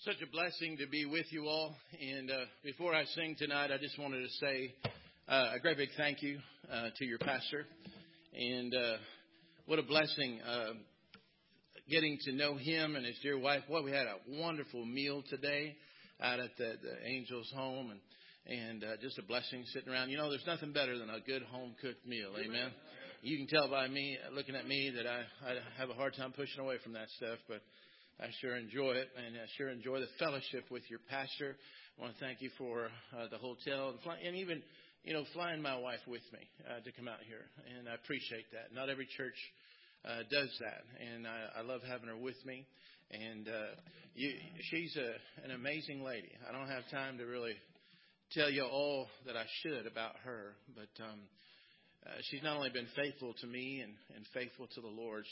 Such a blessing to be with you all. And before I sing tonight, I just wanted to say a great big thank you to your pastor. And what a blessing getting to know him and his dear wife. Boy, we had a wonderful meal today out at the Angels home. And just a blessing sitting around. You know, there's nothing better than a good home-cooked meal. Amen. You can tell by me, looking at me, that I have a hard time pushing away from that stuff. But I sure enjoy it, and I sure enjoy the fellowship with your pastor. I want to thank you for the hotel and even, flying my wife with me to come out here. And I appreciate that. Not every church does that, and I love having her with me. And she's an amazing lady. I don't have time to really tell you all that I should about her, but she's not only been faithful to me and faithful to the Lord.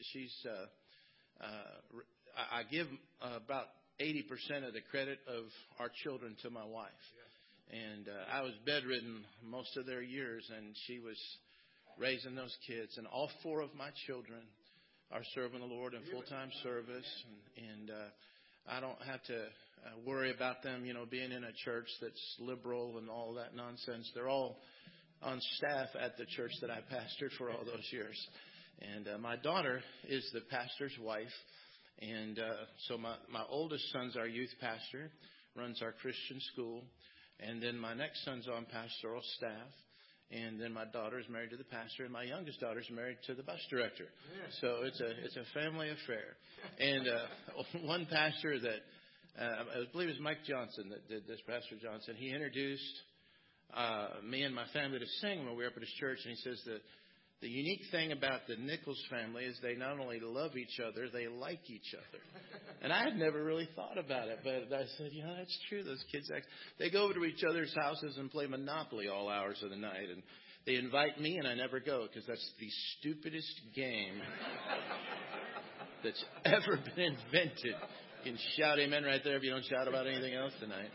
I give about 80% of the credit of our children to my wife. And I was bedridden most of their years, and she was raising those kids. And all four of my children are serving the Lord in full-time service. And I don't have to worry about them, being in a church that's liberal and all that nonsense. They're all on staff at the church that I pastored for all those years. And my daughter is the pastor's wife. And so my oldest son's our youth pastor, runs our Christian school. And then my next son's on pastoral staff. And then my daughter's married to the pastor. And my youngest daughter's married to the bus director. Yeah. So it's a family affair. And one pastor that, I believe it was Mike Johnson that did this, Pastor Johnson, he introduced me and my family to sing when we were up at his church. And he says that the unique thing about the Nichols family is they not only love each other, they like each other. And I had never really thought about it, but I said, that's true. Those kids, they go over to each other's houses and play Monopoly all hours of the night. And they invite me, and I never go because that's the stupidest game that's ever been invented. You can shout amen right there if you don't shout about anything else tonight.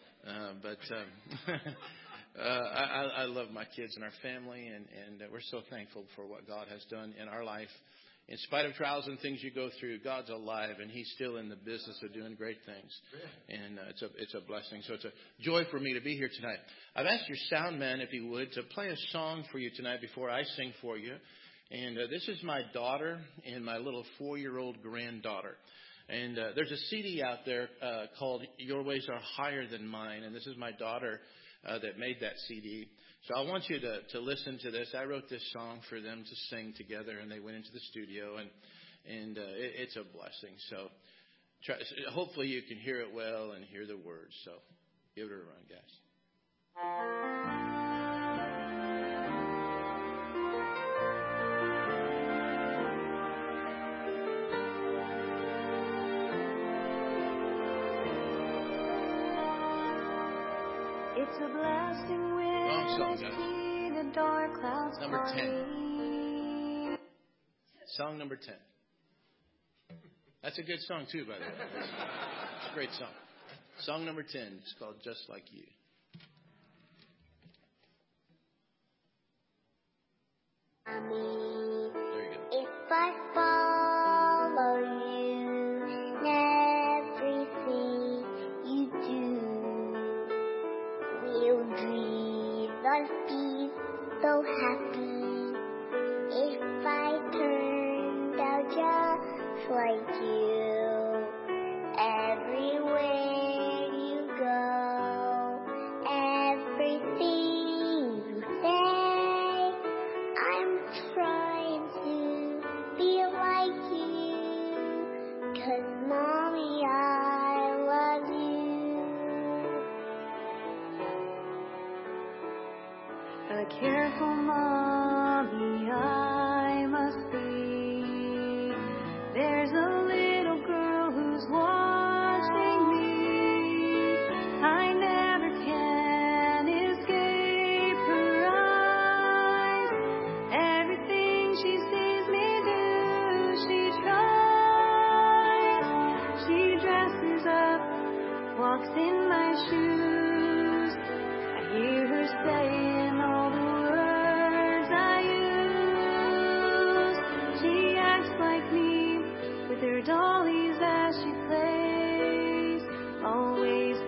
I love my kids and our family, and we're so thankful for what God has done in our life. In spite of trials and things you go through, God's alive, and He's still in the business of doing great things. And it's a blessing. So it's a joy for me to be here tonight. I've asked your sound man, if he would, to play a song for you tonight before I sing for you. And this is my daughter and my little 4-year-old granddaughter. And there's a CD out there called Your Ways Are Higher Than Mine, and this is my daughter that made that CD. So I want you to listen to this. I wrote this song for them to sing together, and they went into the studio, and it's a blessing. So hopefully you can hear it well and hear the words. So give it a run, guys. It's a blessing when I see the dark clouds number 10. Song number 10. That's a good song too, by the way. It's a great song. Song number 10. It's called Just Like You. There you go. If I follow you in everything you do, we'll breathe on peace, so happy. If I turned out just like you, everywhere you go, everything you say, I'm trying to be like you, 'cause Mommy, I love you. A careful mommy I must be. There's a little girl who's watching me. I never can escape her eyes. Everything she sees me do, she tries. She dresses up, walks in my shoes. I hear her saying all the words I use. She acts like me with her dollies as she plays.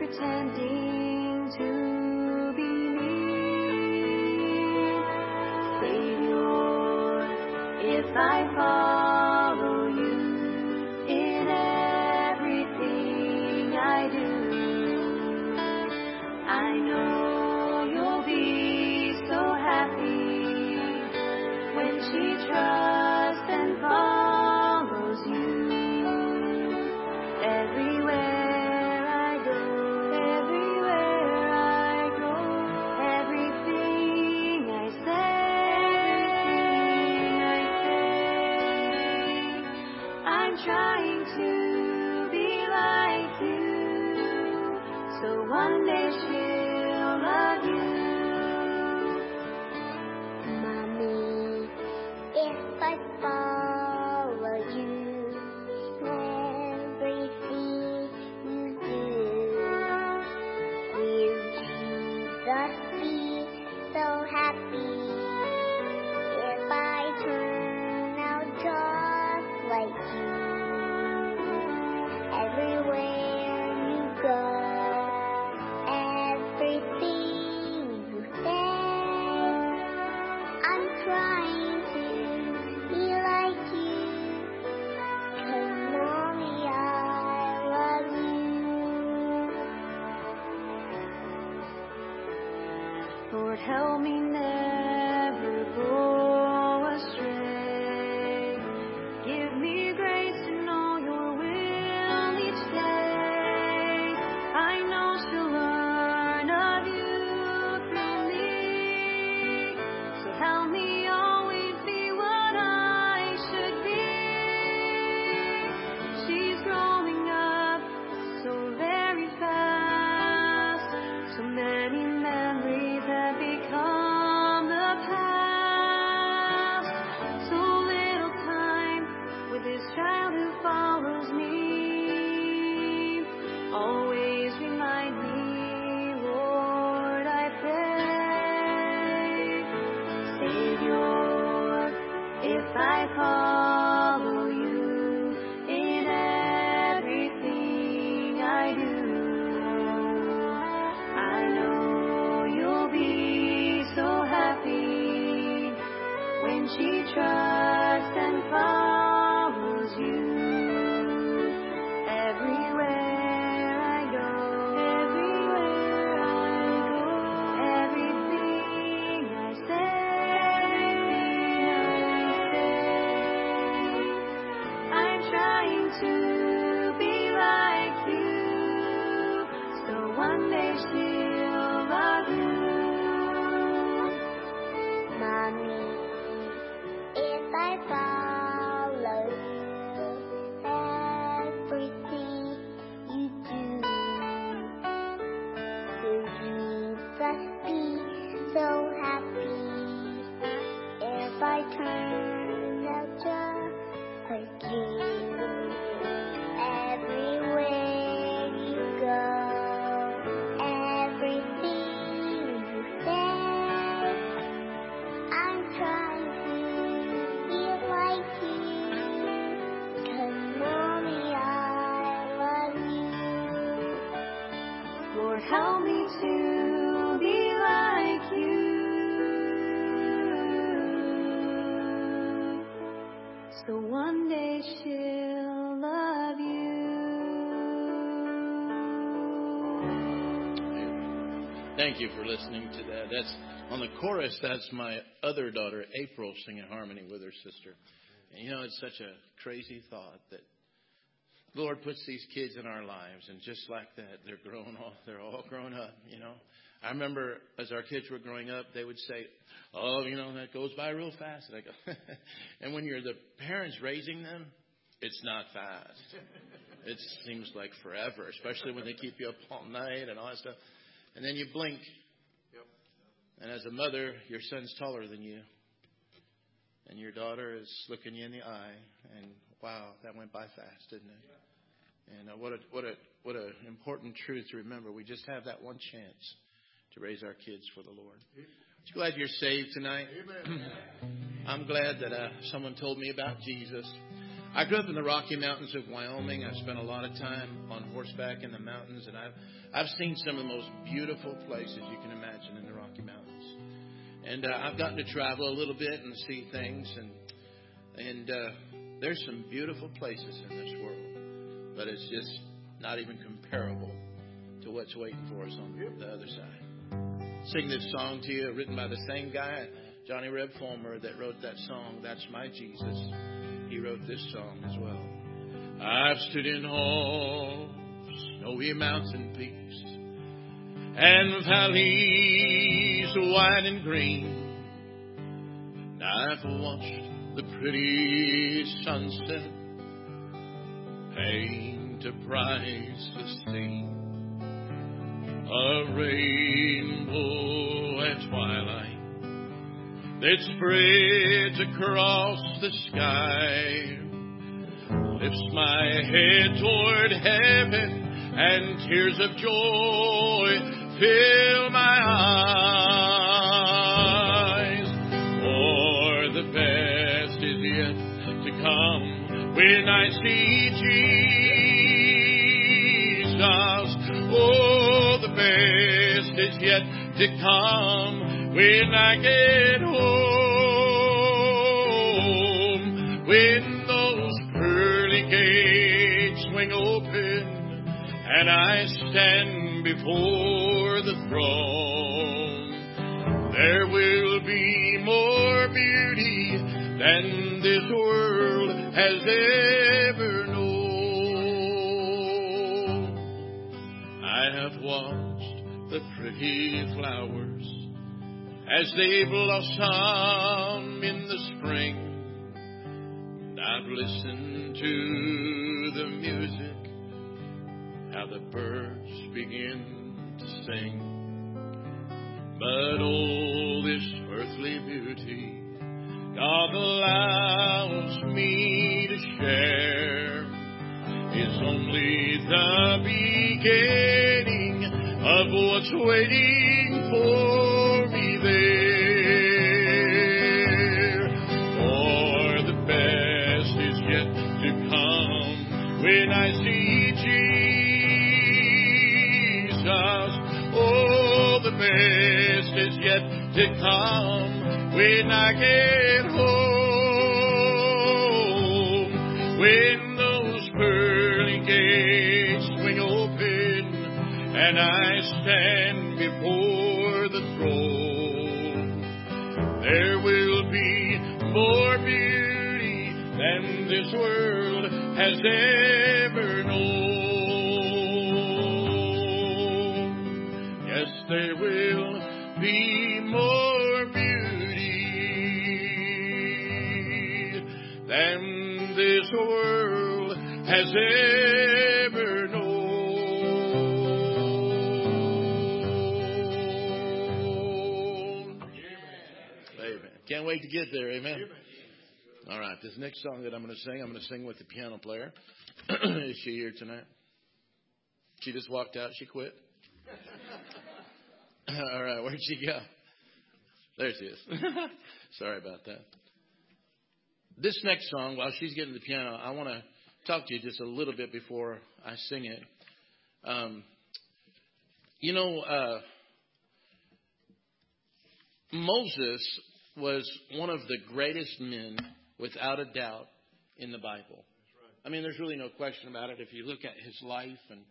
pretending to be me. Savior, if I follow you in everything I do, I know you'll be so happy when she trusts and follows you. Everywhere I go, everything I say, I'm trying to be like you, so one day she'll love you. Mommy, if I follow you, everything you do, will Jesus be so happy if I turn out just like you? Everywhere you go, everything you say, I'm trying to be like you, 'cause Mommy, I love you. Lord, help me never go astray. Give me grace to know your will each day. I know she'll learn of you through me. So help me always be what I should be. She's growing up so very fast. So many memories have become the past. So little time with this child who follows me. Always remind me, Lord, I pray. Savior, if I follow you in everything I do, I know you'll be so happy when she trusts and follows you. Everywhere I go, everything I say, I'm trying to be like you, so one day she'll love you. Mommy, if I follow you, everything you do, will Jesus be so happy if I turn out just like you? Everywhere you go, everything you say, I'm trying to be like you, 'cause Mommy, I love you. Lord, help me to be like you, so one day she'll love you. Thank you for listening to that. That's on the chorus. That's my other daughter, April, singing harmony with her sister. And you know, it's such a crazy thought that the Lord puts these kids in our lives, and just like that, they're all grown up. You know, I remember as our kids were growing up, they would say, "Oh, you know, that goes by real fast." And I go, and when you're the parents raising them, it's not fast. It seems like forever, especially when they keep you up all night and all that stuff. And then you blink. And as a mother, your son's taller than you. And your daughter is looking you in the eye. And wow, that went by fast, didn't it? And what a important truth to remember. We just have that one chance to raise our kids for the Lord. Aren't you glad you're saved tonight? Amen. I'm glad that someone told me about Jesus. I grew up in the Rocky Mountains of Wyoming. I spent a lot of time on horseback in the mountains, and I've seen some of the most beautiful places you can imagine in the Rocky Mountains. And I've gotten to travel a little bit and see things, and there's some beautiful places in this world, but it's just not even comparable to what's waiting for us on the other side. Sing this song to you, written by the same guy, Johnny Reb Fulmer, that wrote that song, That's My Jesus. He wrote this song as well. I've stood in awe of snowy mountain peaks and valleys wide and green. I've watched the pretty sunset paint a priceless scene. A rainbow at twilight that spreads across the sky, lifts my head toward heaven, and tears of joy fill my eyes. For the best is yet to come when I see Jesus. Oh, the best is yet to come when I get home, when those pearly gates swing open and I stand before the throne, there will be more beauty than this world has ever known. I have watched the pretty flowers as they blossom in the spring. I've listened to the music, how the birds begin to sing. But all this earthly beauty God allows me to share is only the beginning of what's waiting for me there. For the best is yet to come when I see Jesus. Oh, the best is yet to come when I get home, when those pearly gates swing open and I stand before the throne. There will be more beauty than this world has ever known. Yes, there will be more beauty than this world has ever known. Can't wait to get there, amen. All right, this next song that I'm going to sing with the piano player. Is she here tonight? She just walked out. She quit. All right, where'd she go? There she is. Sorry about that. This next song, while she's getting the piano, I want to talk to you just a little bit before I sing it. Moses was one of the greatest men, without a doubt, in the Bible. That's right. I mean, there's really no question about it. If you look at his life and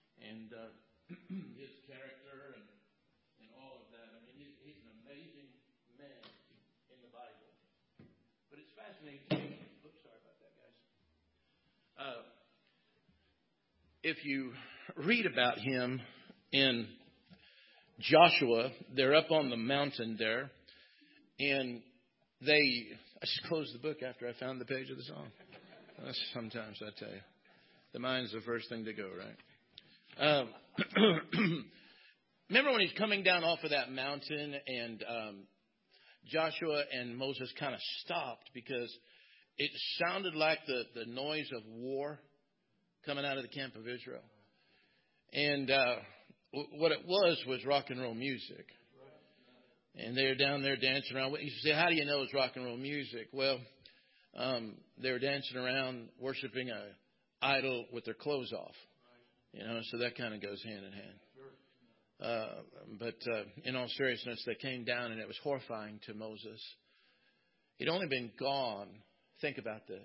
his character and all of that, I mean, he's an amazing man in the Bible. But it's fascinating to me. Oops, sorry about that, guys. If you read about him in Joshua, they're up on the mountain there. And I just closed the book after I found the page of the song. Sometimes, I tell you, the mind's the first thing to go, right? Remember when he's coming down off of that mountain and Joshua and Moses kind of stopped because it sounded like the noise of war coming out of the camp of Israel. And what it was rock and roll music. And they're down there dancing around. You say, how do you know it's rock and roll music? Well, They were dancing around worshiping a idol with their clothes off. So that kind of goes hand in hand. But in all seriousness, they came down, and it was horrifying to Moses. He'd only been gone. Think about this.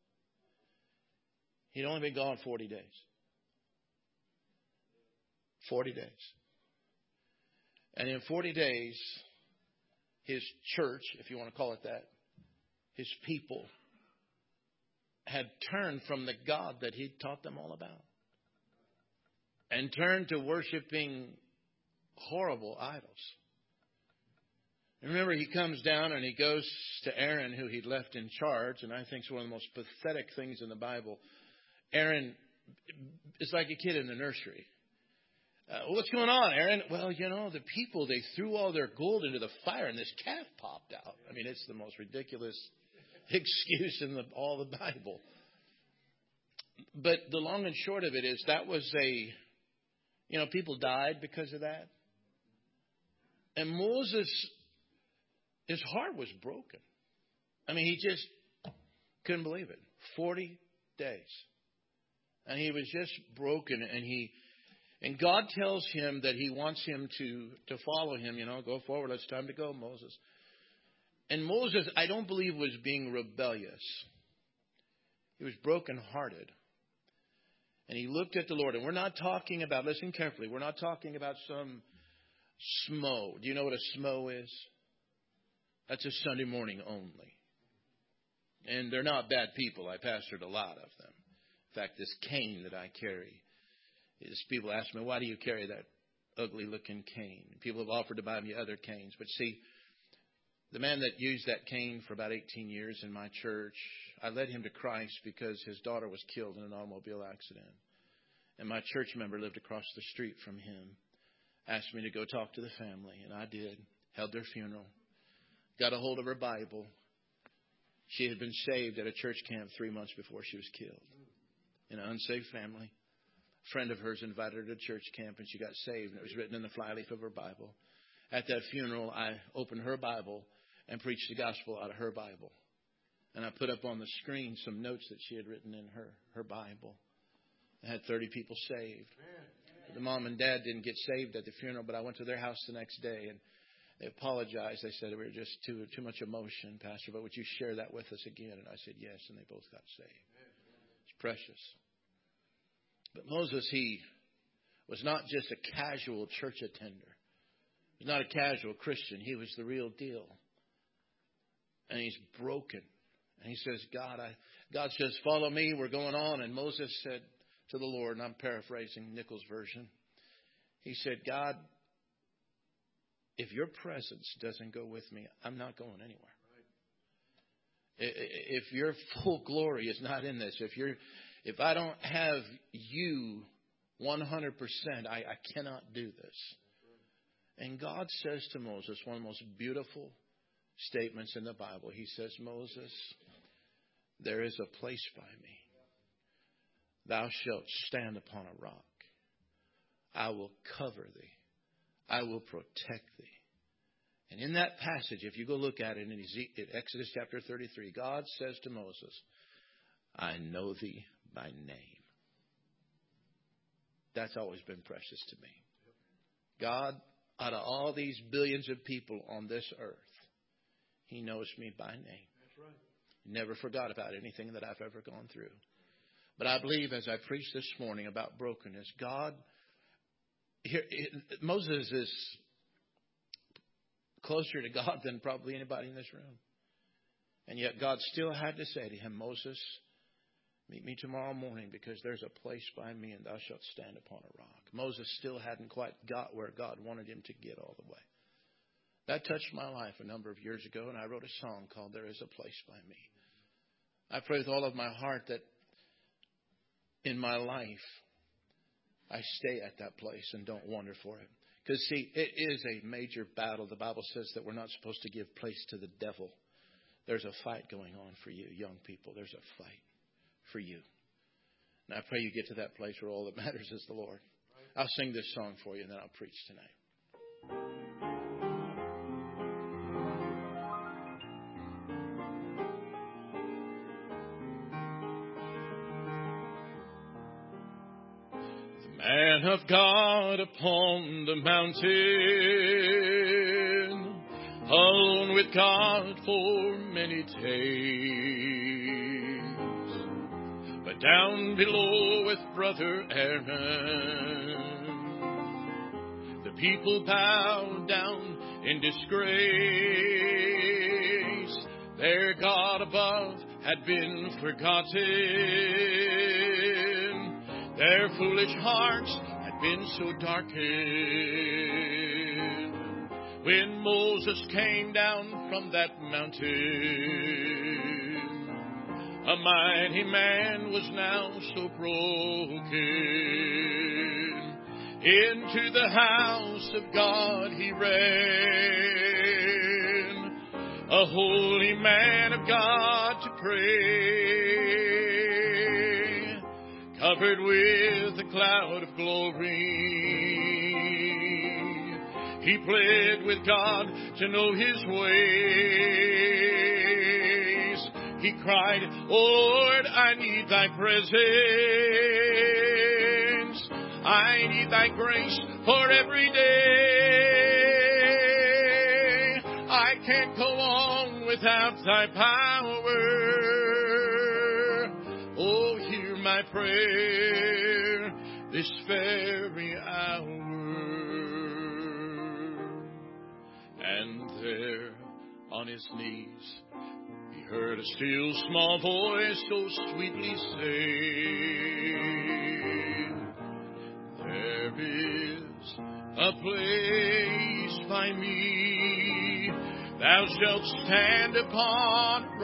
He'd only been gone 40 days. 40 days. And in 40 days, his church, if you want to call it that, his people had turned from the God that he'd taught them all about and turned to worshiping horrible idols. And remember, he comes down and he goes to Aaron, who he'd left in charge, and I think it's one of the most pathetic things in the Bible. Aaron is like a kid in the nursery. What's going on, Aaron? Well, the people, they threw all their gold into the fire and this calf popped out. I mean, it's the most ridiculous excuse in all the Bible. But the long and short of it is that was people died because of that. And Moses, his heart was broken. I mean, he just couldn't believe it. 40 days. And he was just broken, and God tells him that he wants him to follow him, go forward. It's time to go, Moses. And Moses, I don't believe, was being rebellious. He was brokenhearted. And he looked at the Lord. And we're not talking about, listen carefully, we're not talking about some smo. Do you know what a smo is? That's a Sunday morning only. And they're not bad people. I pastored a lot of them. In fact, this cane that I carry is, people ask me, why do you carry that ugly looking cane? People have offered to buy me other canes. But see, the man that used that cane for about 18 years in my church, I led him to Christ because his daughter was killed in an automobile accident. And my church member lived across the street from him. Asked me to go talk to the family. And I did. Held their funeral. Got a hold of her Bible. She had been saved at a church camp 3 months before she was killed. In an unsaved family. A friend of hers invited her to church camp and she got saved. And it was written in the flyleaf of her Bible. At that funeral, I opened her Bible and preached the gospel out of her Bible. And I put up on the screen some notes that she had written in her Bible. I had 30 people saved. The mom and dad didn't get saved at the funeral, but I went to their house the next day and they apologized. They said, we were just too much emotion, Pastor, but would you share that with us again? And I said, yes, and they both got saved. It's precious. But Moses, he was not just a casual church attender. He was not a casual Christian. He was the real deal. And he's broken. And he says, God says, follow me. We're going on. And Moses said to the Lord, and I'm paraphrasing Nichols' version. He said, God, if your presence doesn't go with me, I'm not going anywhere. If your full glory is not in this, if I don't have you 100%, I cannot do this. And God says to Moses, one of the most beautiful statements in the Bible. He says, Moses, there is a place by me. Thou shalt stand upon a rock. I will cover thee. I will protect thee. And in that passage, if you go look at it in Exodus chapter 33, God says to Moses, I know thee by name. That's always been precious to me. God, out of all these billions of people on this earth, He knows me by name. That's right. He never forgot about anything that I've ever gone through. But I believe as I preached this morning about brokenness, Moses is closer to God than probably anybody in this room. And yet God still had to say to him, Moses, meet me tomorrow morning because there's a place by me and thou shalt stand upon a rock. Moses still hadn't quite got where God wanted him to get all the way. That touched my life a number of years ago, and I wrote a song called There Is a Place by Me. I pray with all of my heart that in my life, I stay at that place and don't wander for it. Because, see, it is a major battle. The Bible says that we're not supposed to give place to the devil. There's a fight going on for you, young people. There's a fight for you. And I pray you get to that place where all that matters is the Lord. I'll sing this song for you and then I'll preach tonight. Man of God upon the mountain, alone with God for many days. But down below with Brother Aaron, the people bowed down in disgrace. Their God above had been forgotten. Their foolish hearts had been so darkened. When Moses came down from that mountain, a mighty man was now so broken. Into the house of God he ran, a holy man of God to pray, covered with a cloud of glory. He pled with God to know his ways. He cried, "Oh Lord, I need thy presence. I need thy grace for every day. I can't go on without thy power. Oh, hear my prayer this very hour." And there on his knees he heard a still small voice so sweetly say, "There is a place by me, thou shalt stand upon a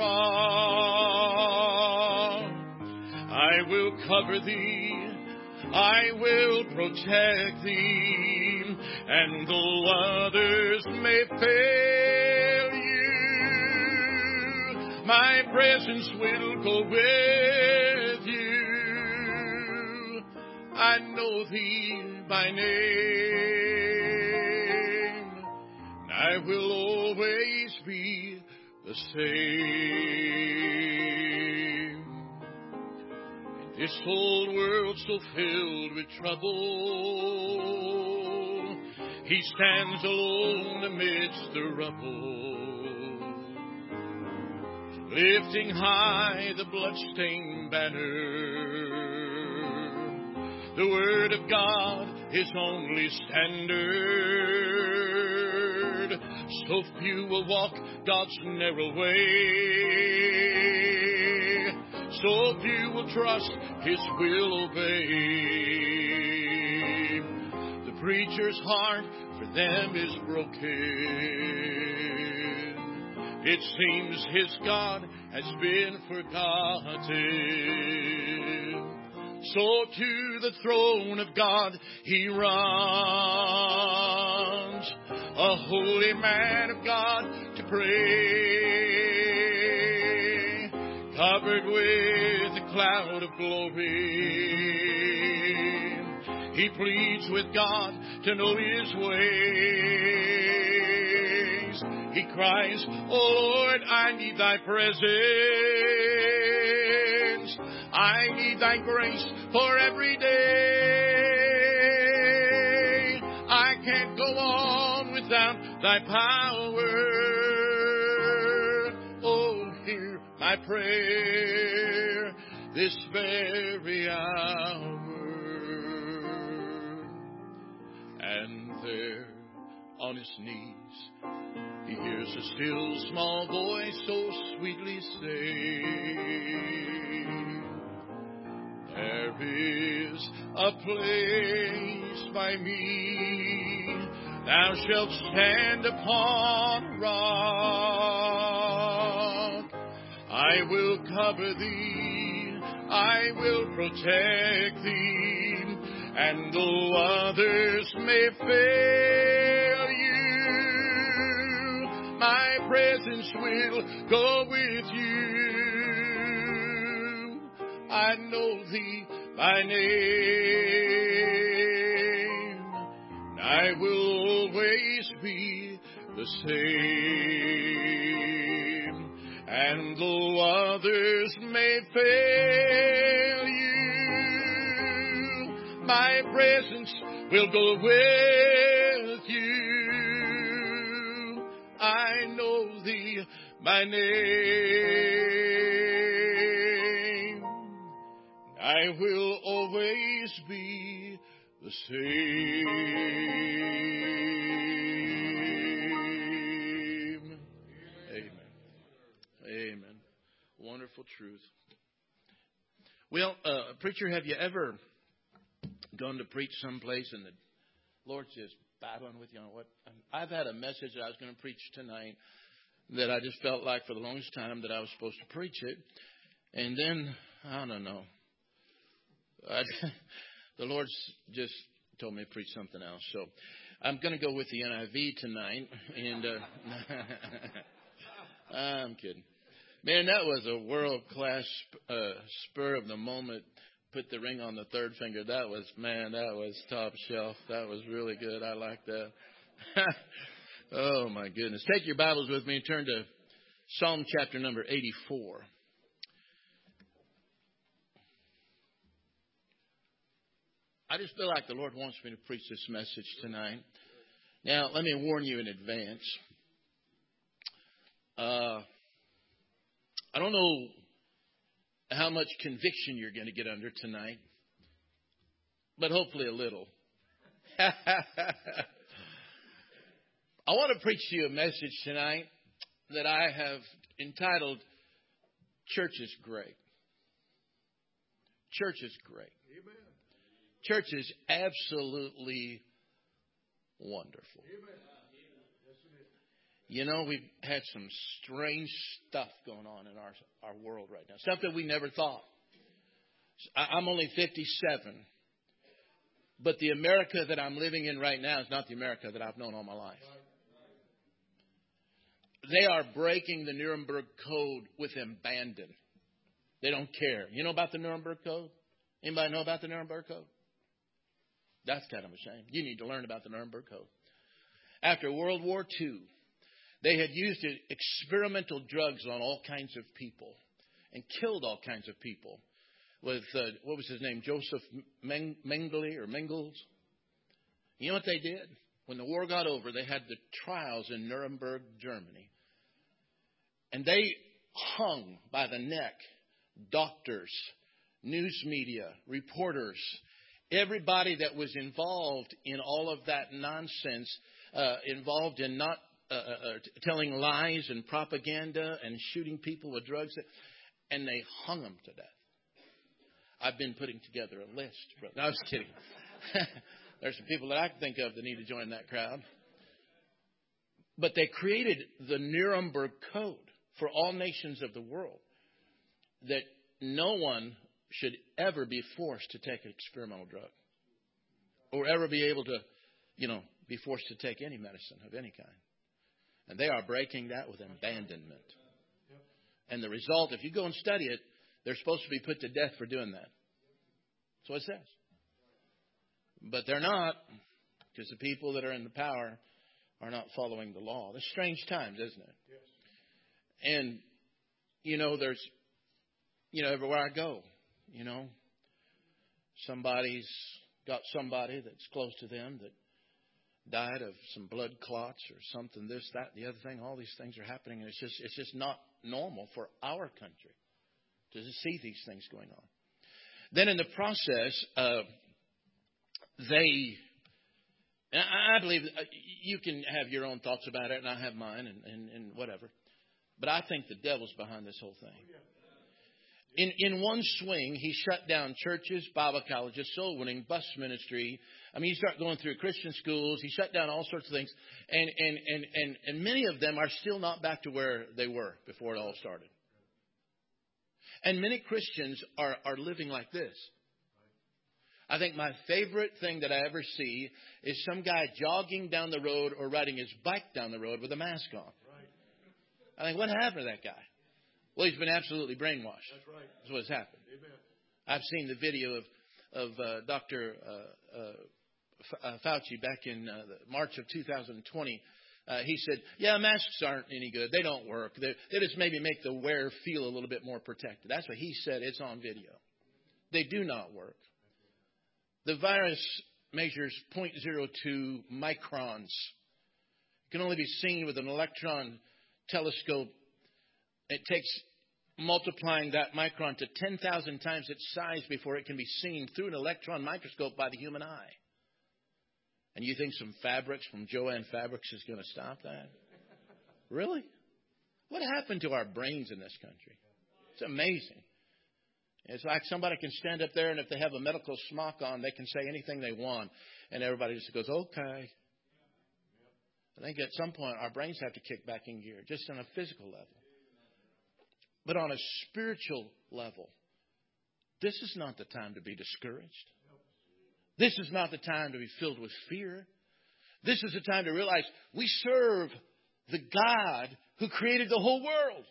rock. I will cover thee, I will protect thee, and though others may fail you, my presence will go with you. I know thee by name, and I will always be the same. This whole world so filled with trouble, he stands alone amidst the rubble, lifting high the bloodstained banner. The word of God, his only standard. So few will walk God's narrow way, so few will trust his will obey. The preacher's heart for them is broken. It seems his God has been forgotten. So to the throne of God he runs, a holy man of God to pray, covered with a cloud of glory. He pleads with God to know his ways. He cries, "Oh Lord, I need thy presence. I need thy grace for every day. I can't go on without thy power. Oh, hear my prayer this very hour." And there on his knees he hears a still small voice so sweetly say, "There is a place by me, thou shalt stand upon a rock. I will cover thee, I will protect thee, and though others may fail you, my presence will go with you. I know thee by name, and I will always be the same. And though others may fail you, My presence will go with you. I know thee by name. I will always be the same. Amen. Amen. Wonderful truth. Well, preacher, have you ever gone to preach someplace and the Lord's just battling with you on what? I've had a message that I was going to preach tonight that I just felt like for the longest time that I was supposed to preach it. And then, I don't know. The Lord's just told me to preach something else. So I'm going to go with the NIV tonight. And I'm kidding. Man, that was a world-class spur of the moment. Put the ring on the third finger. That was top shelf. That was really good. I like that. Oh, my goodness. Take your Bibles with me and turn to Psalm chapter number 84. I just feel like the Lord wants me to preach this message tonight. Now, let me warn you in advance. I don't know how much conviction you're going to get under tonight, but hopefully a little. I want to preach to you a message tonight that I have entitled, Church is Great. Church is great. Amen. Church is absolutely wonderful. Amen. You know, we've had some strange stuff going on in our world right now. Stuff that we never thought. I'm only 57. But the America that I'm living in right now is not the America that I've known all my life. They are breaking the Nuremberg Code with abandon. They don't care. You know about the Nuremberg Code? Anybody know about the Nuremberg Code? That's kind of a shame. You need to learn about the Nuremberg Code. After World War II, they had used experimental drugs on all kinds of people and killed all kinds of people with, what was his name, Joseph Mengele or Mengels. You know what they did? When the war got over, they had the trials in Nuremberg, Germany. And they hung by the neck doctors, news media, reporters, everybody that was involved in all of that nonsense, involved in not telling lies and propaganda and shooting people with drugs, and they hung them to death. I've been putting together a list. No, I was kidding. There's some people that I can think of that need to join that crowd. But they created the Nuremberg Code for all nations of the world that no one should ever be forced to take an experimental drug or ever be able to, be forced to take any medicine of any kind. And they are breaking that with abandonment. And the result, if you go and study it, they're supposed to be put to death for doing that. That's what it says. But they're not, because the people that are in the power are not following the law. It's strange times, isn't it? Yes. And, there's, everywhere I go, somebody's got somebody that's close to them that died of some blood clots or something, this, that, the other thing. All these things are happening, and it's just not normal for our country to see these things going on. Then in the process, I believe you can have your own thoughts about it, and I have mine, and whatever. But I think the devil's behind this whole thing. In one swing, he shut down churches, Bible colleges, soul winning, bus ministry. I mean, you start going through Christian schools. He shut down all sorts of things. And many of them are still not back to where they were before it all started. And many Christians are living like this. I think my favorite thing that I ever see is some guy jogging down the road or riding his bike down the road with a mask on. I think, what happened to that guy? Well, he's been absolutely brainwashed. That's right. That's what's happened. Amen. I've seen the video of Dr. Fauci back in March of 2020. He said, masks aren't any good. They don't work. They just maybe make the wearer feel a little bit more protected. That's what he said. It's on video. They do not work. The virus measures 0.02 microns. It can only be seen with an electron telescope. It takes multiplying that micron to 10,000 times its size before it can be seen through an electron microscope by the human eye. And you think some fabrics from Joann Fabrics is going to stop that? Really? What happened to our brains in this country? It's amazing. It's like somebody can stand up there, and if they have a medical smock on, they can say anything they want. And everybody just goes, okay. I think at some point our brains have to kick back in gear, just on a physical level. But on a spiritual level, this is not the time to be discouraged. This is not the time to be filled with fear. This is the time to realize we serve the God who created the whole world.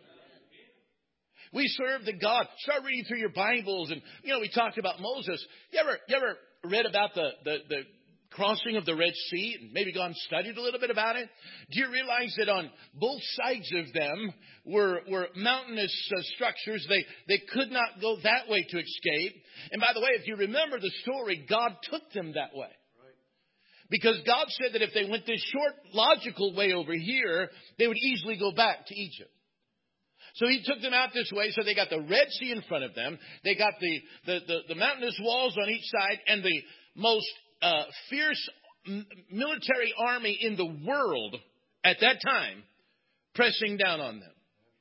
We serve the God. Start reading through your Bibles. And, we talked about Moses. You ever read about the crossing of the Red Sea and maybe gone and studied a little bit about it? Do you realize that on both sides of them were mountainous structures? They could not go that way to escape. And by the way, if you remember the story, God took them that way. Because God said that if they went this short, logical way over here, they would easily go back to Egypt. So He took them out this way. So they got the Red Sea in front of them. They got the mountainous walls on each side, and the most fierce military army in the world at that time pressing down on them.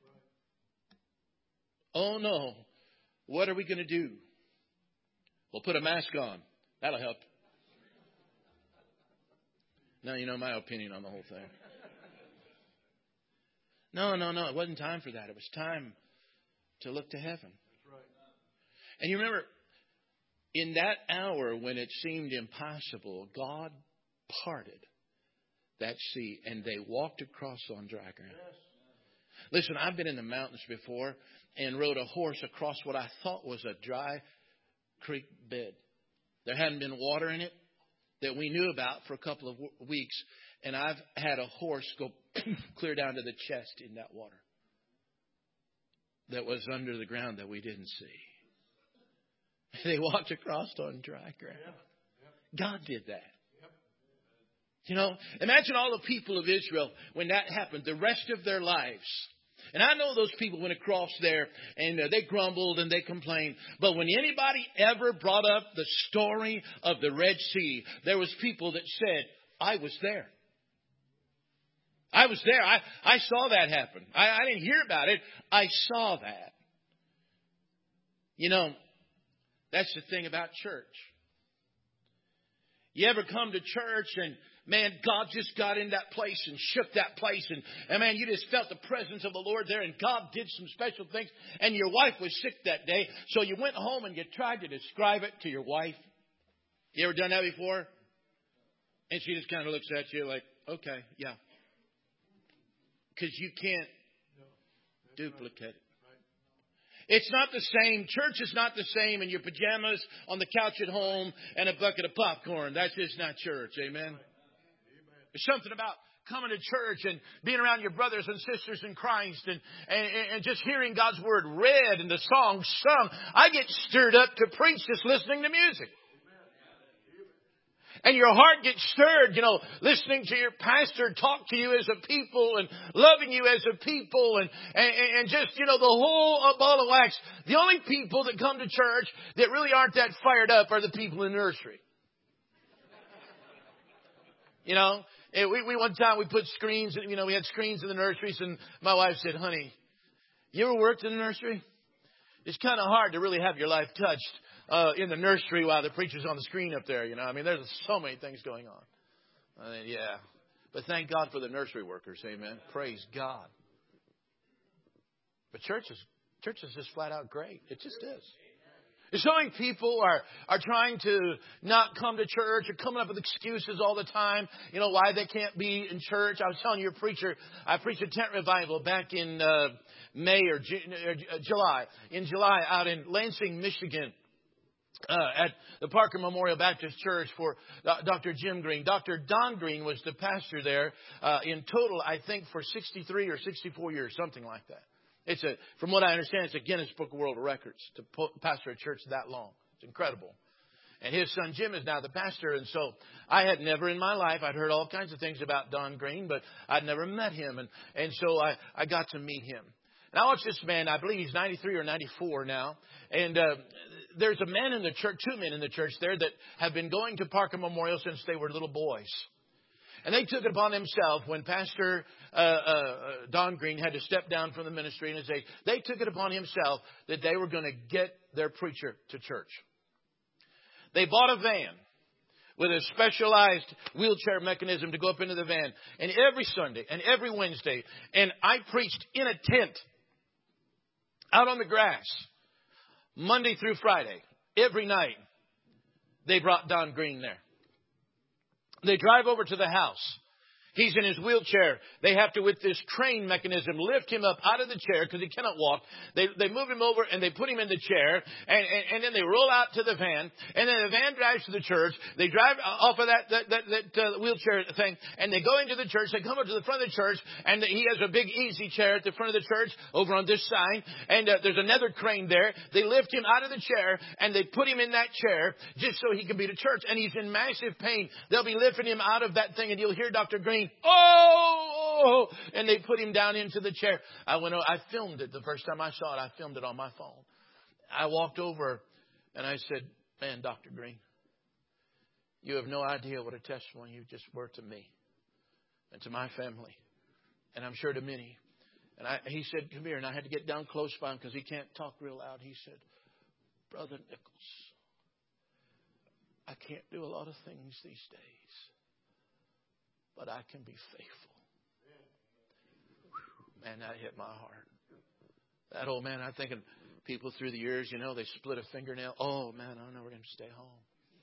Oh no, what are we going to do? We'll put a mask on. That'll help. Now you know my opinion on the whole thing. No. It wasn't time for that. It was time to look to heaven. And you remember, in that hour when it seemed impossible, God parted that sea and they walked across on dry ground. Listen, I've been in the mountains before and rode a horse across what I thought was a dry creek bed. There hadn't been water in it that we knew about for a couple of weeks. And I've had a horse go clear down to the chest in that water that was under the ground that we didn't see. They walked across on dry ground. God did that. Imagine all the people of Israel when that happened, the rest of their lives. And I know those people went across there and they grumbled and they complained. But when anybody ever brought up the story of the Red Sea, there was people that said, I was there. I was there. I saw that happen. I didn't hear about it. I saw that. That's the thing about church. You ever come to church and, man, God just got in that place and shook that place. And man, you just felt the presence of the Lord there. And God did some special things. And your wife was sick that day. So you went home and you tried to describe it to your wife. You ever done that before? And she just kind of looks at you like, okay, yeah. Because you can't duplicate it. It's not the same. Church is not the same in your pajamas on the couch at home and a bucket of popcorn. That's just not church. Amen. There's something about coming to church and being around your brothers and sisters in Christ and just hearing God's Word read and the songs sung. I get stirred up to preach just listening to music. And your heart gets stirred, listening to your pastor talk to you as a people and loving you as a people and just, the whole ball of wax. The only people that come to church that really aren't that fired up are the people in the nursery. We one time we put screens, we had screens in the nurseries, and my wife said, honey, you ever worked in the nursery? It's kind of hard to really have your life touched in the nursery while the preacher's on the screen up there. There's so many things going on. Yeah. But thank God for the nursery workers. Amen. Praise God. But church is just flat out great. It just is. There's so many people are trying to not come to church or coming up with excuses all the time, why they can't be in church. I was telling you, I preached a tent revival back in May or July. In July out in Lansing, Michigan. At the Parker Memorial Baptist Church for Dr. Jim Green. Dr. Don Green was the pastor there in total, I think, for 63 or 64 years, something like that. From what I understand, it's a Guinness Book of World Records to pastor a church that long. It's incredible. And his son Jim is now the pastor. And so I had never in my life, I'd heard all kinds of things about Don Green, but I'd never met him. And so I got to meet him. And I watched this man, I believe he's 93 or 94 now. And there's a man in the church, two men in the church there that have been going to Parker Memorial since they were little boys. And they took it upon themselves when Pastor Don Green had to step down from the ministry in his age. They took it upon himself that they were going to get their preacher to church. They bought a van with a specialized wheelchair mechanism to go up into the van. And every Sunday and every Wednesday, and I preached in a tent out on the grass, Monday through Friday, every night. They brought Don Green there. They drive over to the house. He's in his wheelchair. They have to, with this crane mechanism, lift him up out of the chair because he cannot walk. They move him over and they put him in the chair. And then they roll out to the van. And then the van drives to the church. They drive off of that wheelchair thing. And they go into the church. They come up to the front of the church. And he has a big easy chair at the front of the church over on this side. And there's another crane there. They lift him out of the chair. And they put him in that chair just so he can be to church. And he's in massive pain. They'll be lifting him out of that thing. And you'll hear Dr. Green, "Oh!" And they put him down into the chair. I filmed it the first time I saw it. I filmed it on my phone. I walked over and I said, "Man, Dr. Green, you have no idea what a testimony you just were to me and to my family. And I'm sure to many." And he said, "Come here." And I had to get down close by him because he can't talk real loud. He said, "Brother Nichols, I can't do a lot of things these days, but I can be faithful." Man, that hit my heart. That old man, I'm thinking people through the years, they split a fingernail. "Oh, man, I know we're going to stay home."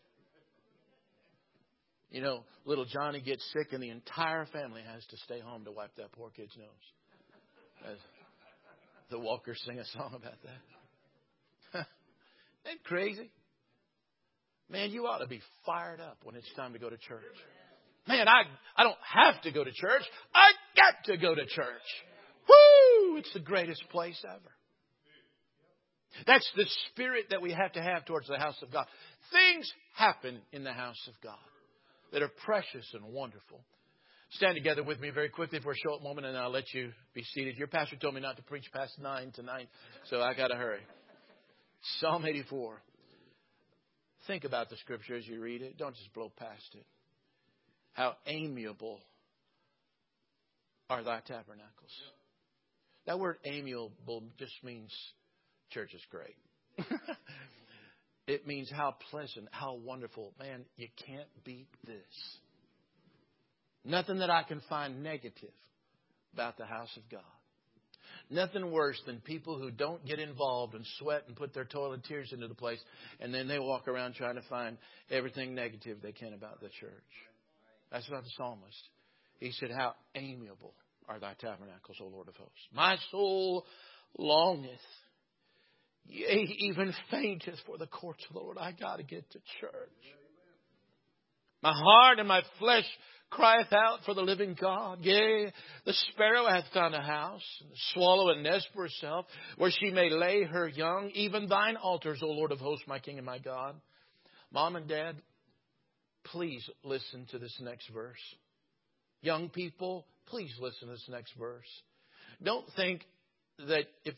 Little Johnny gets sick and the entire family has to stay home to wipe that poor kid's nose. The Walkers sing a song about that. Isn't that crazy? Man, you ought to be fired up when it's time to go to church. Man, I don't have to go to church. I got to go to church. Woo! It's the greatest place ever. That's the spirit that we have to have towards the house of God. Things happen in the house of God that are precious and wonderful. Stand together with me very quickly for a short moment and I'll let you be seated. Your pastor told me not to preach past 9 tonight, so I got to hurry. Psalm 84. Think about the scripture as you read it. Don't just blow past it. How amiable are thy tabernacles. That word amiable just means church is great. It means how pleasant, how wonderful. Man, you can't beat this. Nothing that I can find negative about the house of God. Nothing worse than people who don't get involved and sweat and put their toilet tears into the place, and then they walk around trying to find everything negative they can about the church. That's about the psalmist. He said, "How amiable are thy tabernacles, O Lord of hosts. My soul longeth, yea, even fainteth for the courts of the Lord." I got to get to church. My heart and my flesh crieth out for the living God. Yea, the sparrow hath found a house, and the swallow a nest for herself, where she may lay her young. Even thine altars, O Lord of hosts, my King and my God. Mom and Dad, please listen to this next verse. Young people, please listen to this next verse. Don't think that if,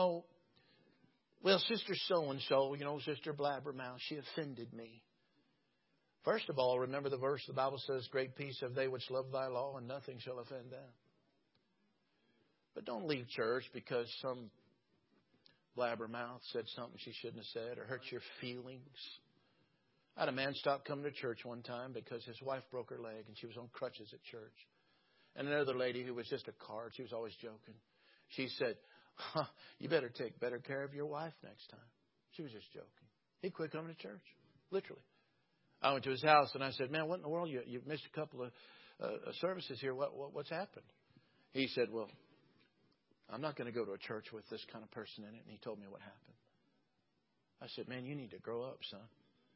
Sister so-and-so, Sister Blabbermouth, she offended me. First of all, remember the verse, the Bible says, "Great peace have they which love thy law, and nothing shall offend them." But don't leave church because some blabbermouth said something she shouldn't have said or hurt your feelings. I had a man stop coming to church one time because his wife broke her leg and she was on crutches at church. And another lady who was just a card, she was always joking. She said, "You better take better care of your wife next time." She was just joking. He quit coming to church, literally. I went to his house and I said, "Man, what in the world? You've missed a couple of services here. What's happened?" He said, "Well, I'm not going to go to a church with this kind of person in it." And he told me what happened. I said, "Man, you need to grow up, son."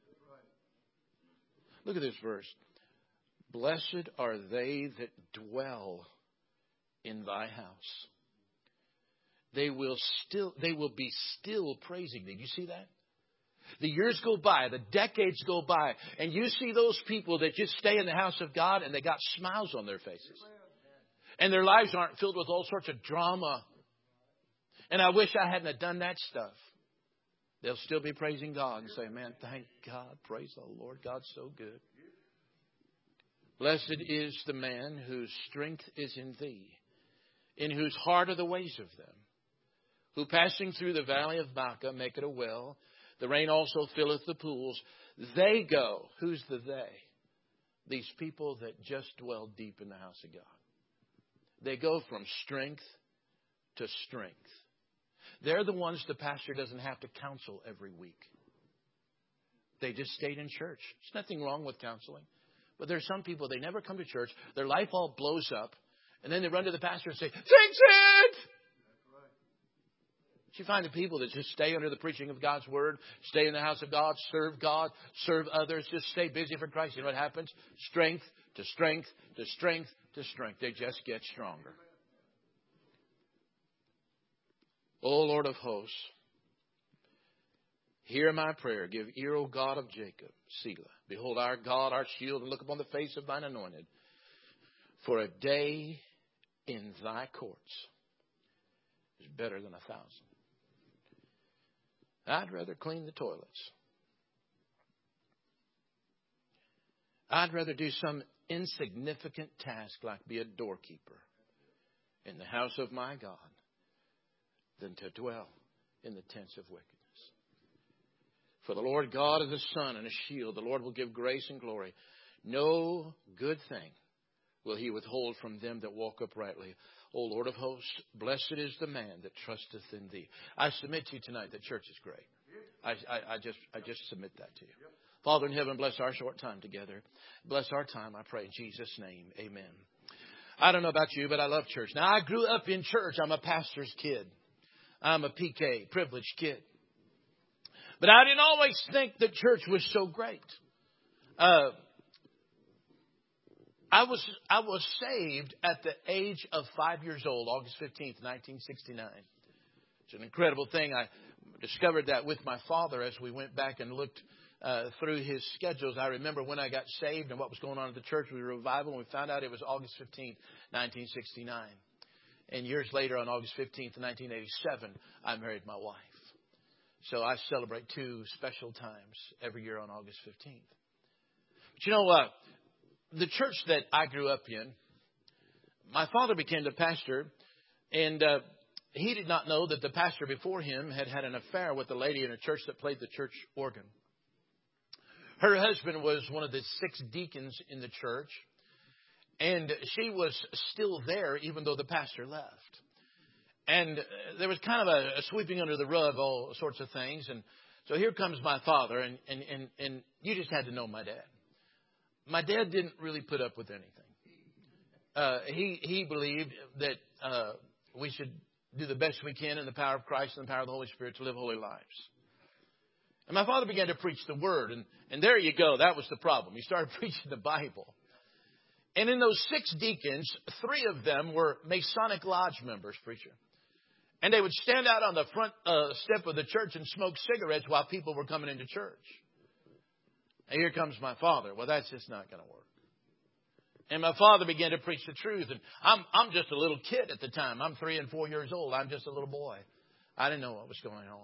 Look at this verse. "Blessed are they that dwell in thy house. They will be still praising thee." Do you see that? The years go by, the decades go by, and you see those people that just stay in the house of God and they got smiles on their faces. And their lives aren't filled with all sorts of drama. And I wish I hadn't have done that stuff. They'll still be praising God and say, man, thank God, praise the Lord, God's so good. Blessed is the man whose strength is in thee, in whose heart are the ways of them, who passing through the valley of Baca make it a well. The rain also filleth the pools. They go. Who's the they? These people that just dwell deep in the house of God. They go from strength to strength. They're the ones the pastor doesn't have to counsel every week. They just stayed in church. There's nothing wrong with counseling. But there's some people, they never come to church. Their life all blows up. And then they run to the pastor and say, fix it! You find the people that just stay under the preaching of God's Word, stay in the house of God, serve others, just stay busy for Christ. You know what happens? Strength to strength to strength to strength. They just get stronger. O Lord of hosts, hear my prayer. Give ear, O God of Jacob. Selah. Behold our God, our shield, and look upon the face of thine anointed. For a day in thy courts is better than 1,000. I'd rather clean the toilets. I'd rather do some insignificant task like be a doorkeeper in the house of my God than to dwell in the tents of wickedness. For the Lord God is a sun and a shield. The Lord will give grace and glory. No good thing will he withhold from them that walk uprightly. O Lord of hosts, blessed is the man that trusteth in thee. I submit to you tonight that church is great. I just submit that to you. Father in heaven, bless our short time together. Bless our time, I pray in Jesus' name. Amen. I don't know about you, but I love church. Now, I grew up in church. I'm a pastor's kid. I'm a PK, privileged kid. But I didn't always think that church was so great. I was saved at the age of 5 years old, August 15th, 1969. It's an incredible thing. I discovered that with my father as we went back and looked through his schedules. I remember when I got saved and what was going on at the church. We were revival, and we found out it was August 15th, 1969. And years later, on August 15th, 1987, I married my wife. So I celebrate two special times every year on August 15th. But you know what? The church that I grew up in, my father became the pastor, and he did not know that the pastor before him had had an affair with a lady in a church that played the church organ. Her husband was one of the 6 deacons in the church, and she was still there even though the pastor left. And there was kind of a sweeping under the rug, all sorts of things. And so here comes my father, and you just had to know my dad. My dad didn't really put up with anything. He believed that we should do the best we can in the power of Christ and the power of the Holy Spirit to live holy lives. And my father began to preach the Word. And there you go. That was the problem. He started preaching the Bible. And in those 6 deacons, 3 of them were Masonic Lodge members, preacher. And they would stand out on the front step of the church and smoke cigarettes while people were coming into church. And here comes my father. Well, that's just not going to work. And my father began to preach the truth. And I'm just a little kid at the time. I'm 3 and 4 years old. I'm just a little boy. I didn't know what was going on.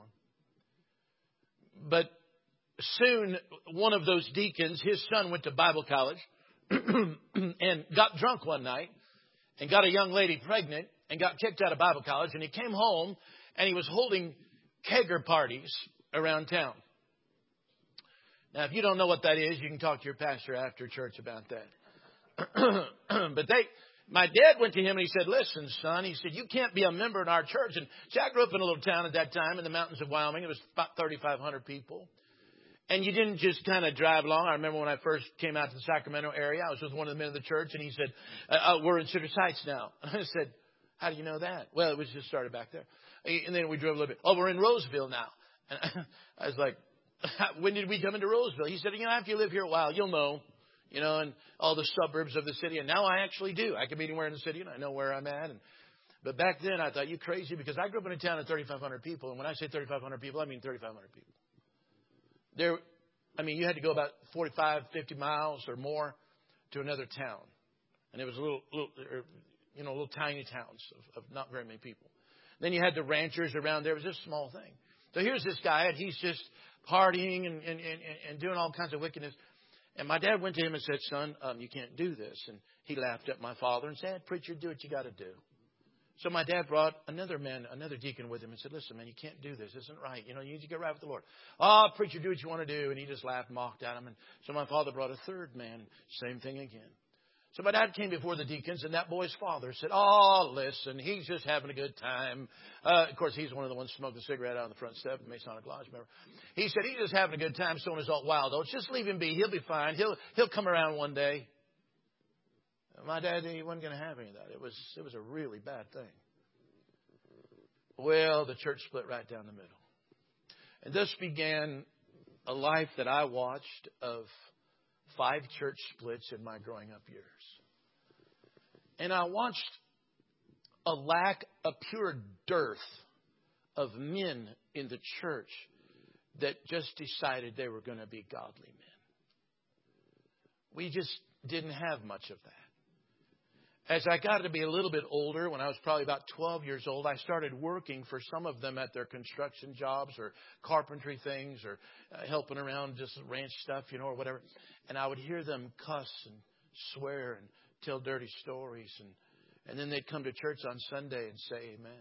But soon, one of those deacons, his son went to Bible college and got drunk one night and got a young lady pregnant and got kicked out of Bible college. And he came home and he was holding kegger parties around town. Now, if you don't know what that is, you can talk to your pastor after church about that. But my dad went to him and he said, listen, son, he said, you can't be a member in our church. And see, I grew up in a little town at that time in the mountains of Wyoming. It was about 3,500 people. And you didn't just kind of drive along. I remember when I first came out to the Sacramento area, I was with one of the men of the church, and he said, we're in Citrus Heights now. And I said, how do you know that? Well, it was just started back there. And then we drove a little bit. Oh, we're in Roseville now. And I was like, when did we come into Roseville? He said, after you live here a while, you'll know, and all the suburbs of the city. And now I actually do. I can be anywhere in the city, and I know where I'm at. But back then, I thought, you crazy? Because I grew up in a town of 3,500 people. And when I say 3,500 people, I mean 3,500 people. you had to go about 45, 50 miles or more to another town. And it was little tiny towns of not very many people. Then you had the ranchers around there. It was just a small thing. So here's this guy, and he's just partying and doing all kinds of wickedness. And my dad went to him and said, son, you can't do this. And he laughed at my father and said, preacher, do what you got to do. So my dad brought another deacon with him and said, listen, man, you can't do this. This isn't right. You need to get right with the Lord. Oh, preacher, do what you want to do. And he just laughed and mocked at him. And so my father brought a third man. Same thing again. So my dad came before the deacons, and that boy's father said, oh, listen, he's just having a good time. Of course, he's one of the ones smoking a cigarette out on the front step at Masonic Lodge, remember? He said, he's just having a good time, showing his wild oats. Just leave him be. He'll be fine. He'll come around one day. My dad, he wasn't going to have any of that. It was a really bad thing. Well, the church split right down the middle. And this began a life that I watched of 5 church splits in my growing up years. And I watched a pure dearth of men in the church that just decided they were going to be godly men. We just didn't have much of that. As I got to be a little bit older, when I was probably about 12 years old, I started working for some of them at their construction jobs or carpentry things or helping around just ranch stuff, or whatever. And I would hear them cuss and swear and tell dirty stories. And then they'd come to church on Sunday and say amen.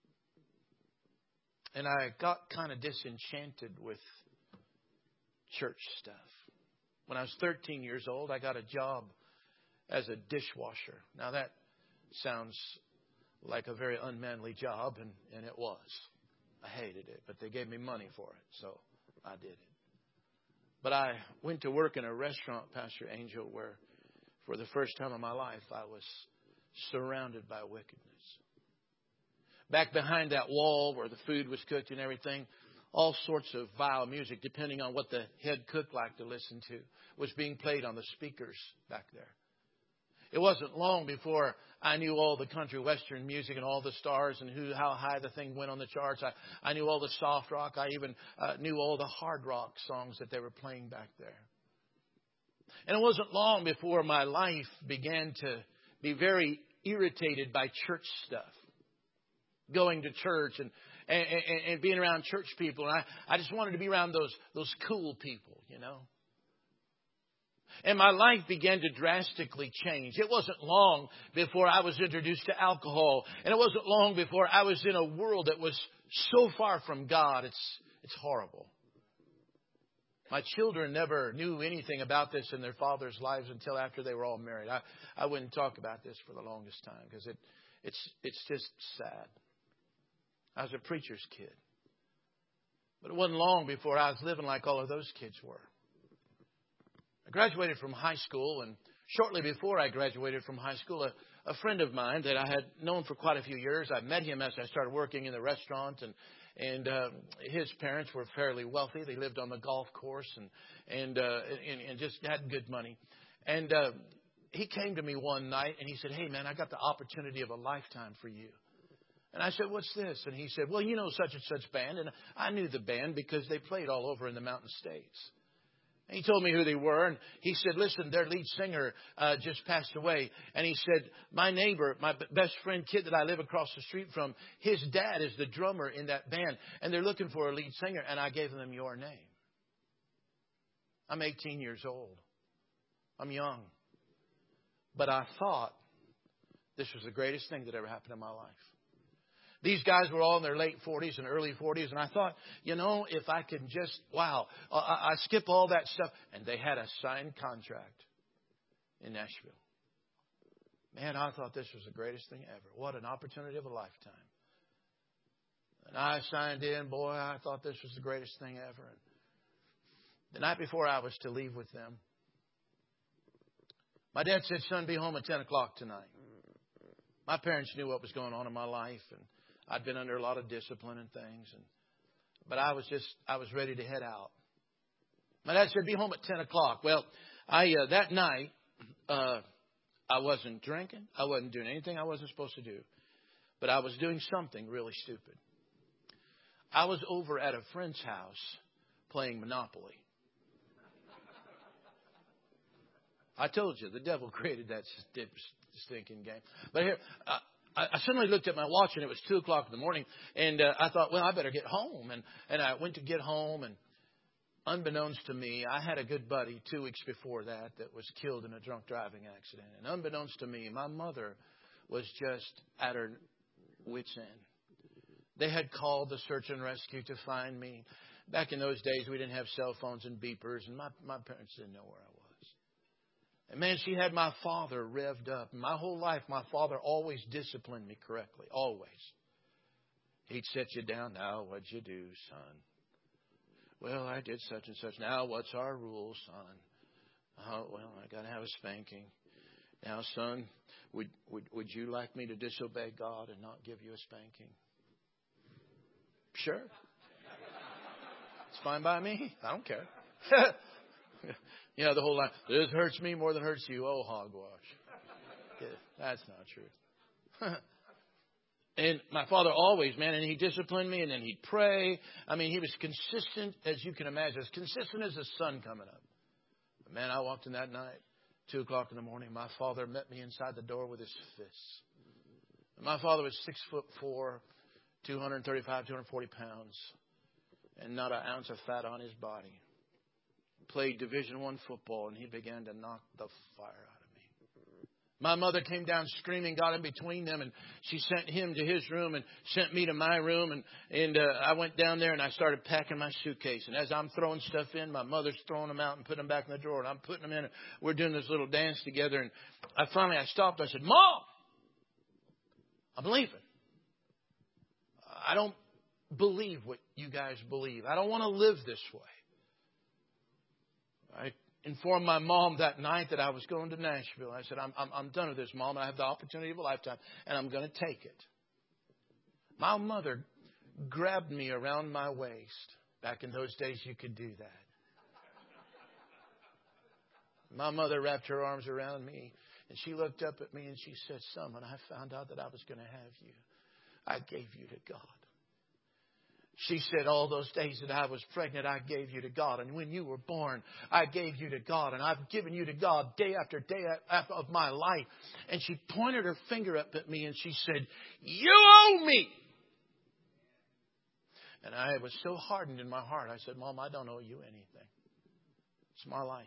And I got kind of disenchanted with church stuff. When I was 13 years old, I got a job as a dishwasher. Now that sounds like a very unmanly job, and it was. I hated it, but they gave me money for it, so I did it. But I went to work in a restaurant, Pastor Angel, where for the first time in my life I was surrounded by wickedness. Back behind that wall where the food was cooked and everything, all sorts of vile music, depending on what the head cook liked to listen to, was being played on the speakers back there. It wasn't long before I knew all the country western music and all the stars and how high the thing went on the charts. I knew all the soft rock. I even knew all the hard rock songs that they were playing back there. And it wasn't long before my life began to be very irritated by church stuff. Going to church and being around church people. And I just wanted to be around those cool people, And my life began to drastically change. It wasn't long before I was introduced to alcohol. And it wasn't long before I was in a world that was so far from God. It's horrible. My children never knew anything about this in their father's lives until after they were all married. I wouldn't talk about this for the longest time because it's just sad. I was a preacher's kid. But it wasn't long before I was living like all of those kids were. I graduated from high school, and shortly before I graduated from high school, a friend of mine that I had known for quite a few years, I met him as I started working in the restaurant, and his parents were fairly wealthy. They lived on the golf course and just had good money. And he came to me one night, and he said, hey, man, I got the opportunity of a lifetime for you. And I said, what's this? And he said, well, such and such band. And I knew the band because they played all over in the Mountain States. And he told me who they were. And he said, listen, their lead singer just passed away. And he said, my neighbor, my best friend, kid that I live across the street from, his dad is the drummer in that band. And they're looking for a lead singer. And I gave them your name. I'm 18 years old. I'm young. But I thought this was the greatest thing that ever happened in my life. These guys were all in their late 40s and early 40s. And I thought, if I could just, I skip all that stuff. And they had a signed contract in Nashville. Man, I thought this was the greatest thing ever. What an opportunity of a lifetime. And I signed in. Boy, I thought this was the greatest thing ever. And the night before I was to leave with them, my dad said, son, be home at 10 o'clock tonight. My parents knew what was going on in my life, and I'd been under a lot of discipline and things. But I was ready to head out. My dad said, be home at 10 o'clock. Well, that night, I wasn't drinking. I wasn't doing anything I wasn't supposed to do. But I was doing something really stupid. I was over at a friend's house playing Monopoly. I told you, the devil created that stinking game. But here, I suddenly looked at my watch, and it was 2 o'clock in the morning. And I thought, well, I better get home. And I went to get home, and unbeknownst to me, I had a good buddy 2 weeks before that was killed in a drunk driving accident. And unbeknownst to me, my mother was just at her wit's end. They had called the search and rescue to find me. Back in those days, we didn't have cell phones and beepers, and my parents didn't know where I was. And man, she had my father revved up. My whole life, my father always disciplined me correctly. Always. He'd sit you down. Now, what'd you do, son? Well, I did such and such. Now, what's our rule, son? Oh, well, I got to have a spanking. Now, son, would you like me to disobey God and not give you a spanking? Sure. It's fine by me. I don't care. You know, the whole line, this hurts me more than hurts you. Oh, hogwash. Yeah, that's not true. And my father always, man, and he disciplined me, and then he'd pray. I mean, he was consistent, as you can imagine, as consistent as the sun coming up. But man, I walked in that night, 2 o'clock in the morning. My father met me inside the door with his fists. And my father was 6'4", 235, 240 pounds, and not an ounce of fat on his body. Played Division I football, and he began to knock the fire out of me. My mother came down screaming, got in between them, and she sent him to his room and sent me to my room. And I went down there, and I started packing my suitcase. And as I'm throwing stuff in, my mother's throwing them out and putting them back in the drawer, and I'm putting them in. And we're doing this little dance together. And I stopped. I said, Mom, I'm leaving. I don't believe what you guys believe. I don't want to live this way. I informed my mom that night that I was going to Nashville. I said, I'm done with this, Mom. I have the opportunity of a lifetime, and I'm going to take it. My mother grabbed me around my waist. Back in those days, you could do that. My mother wrapped her arms around me, and she looked up at me, and she said, Son, when I found out that I was going to have you, I gave you to God. She said, all those days that I was pregnant, I gave you to God. And when you were born, I gave you to God. And I've given you to God day after day of my life. And she pointed her finger up at me and she said, you owe me. And I was so hardened in my heart. I said, Mom, I don't owe you anything. It's my life.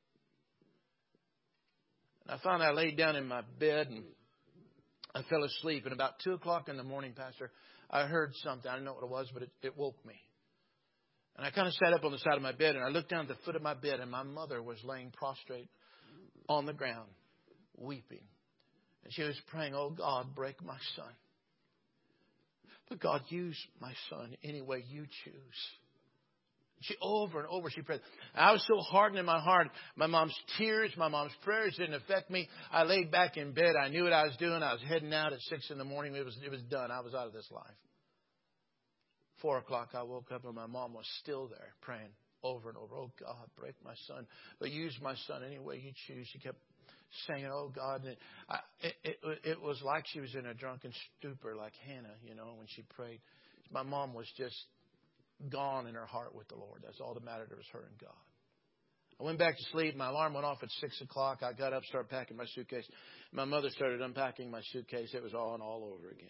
And I found I laid down in my bed and I fell asleep. And about 2 o'clock in the morning, Pastor, I heard something. I didn't know what it was, but it woke me. And I kind of sat up on the side of my bed, and I looked down at the foot of my bed, and my mother was laying prostrate on the ground, weeping. And she was praying, oh, God, break my son. But God, use my son any way you choose. She over and over, she prayed. I was so hardened in my heart. My mom's tears, my mom's prayers didn't affect me. I laid back in bed. I knew what I was doing. I was heading out at 6 in the morning. It was done. I was out of this life. 4 o'clock, I woke up and my mom was still there praying over and over. Oh, God, break my son. But use my son any way you choose. She kept saying, oh, God. And it was like she was in a drunken stupor like Hannah, when she prayed. My mom was just gone in her heart with the Lord. That's all that mattered. It was her and God. I went back to sleep. My alarm went off at 6 o'clock. I got up, started packing my suitcase. My mother started unpacking my suitcase. It was all over again.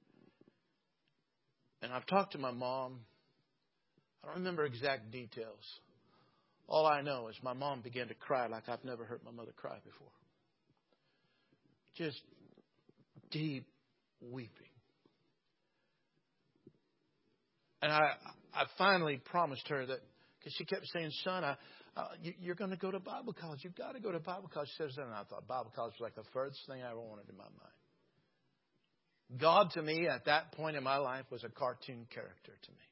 And I've talked to my mom. I don't remember exact details. All I know is my mom began to cry like I've never heard my mother cry before. Just deep weeping. And I finally promised her that, because she kept saying, son, you're going to go to Bible college. You've got to go to Bible college. She says that, and I thought Bible college was like the furthest thing I ever wanted in my mind. God to me at that point in my life was a cartoon character to me.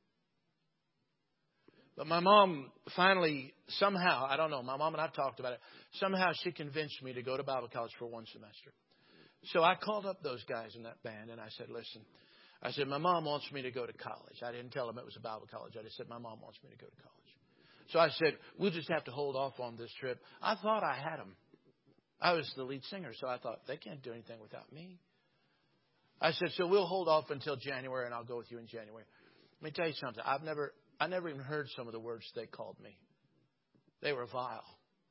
But my mom finally, somehow, I don't know, my mom and I talked about it. Somehow she convinced me to go to Bible college for one semester. So I called up those guys in that band and I said, listen, my mom wants me to go to college. I didn't tell them it was a Bible college. I just said, my mom wants me to go to college. So I said, we'll just have to hold off on this trip. I thought I had them. I was the lead singer, so I thought, they can't do anything without me. I said, so we'll hold off until January, and I'll go with you in January. Let me tell you something. I never even heard some of the words they called me. They were vile.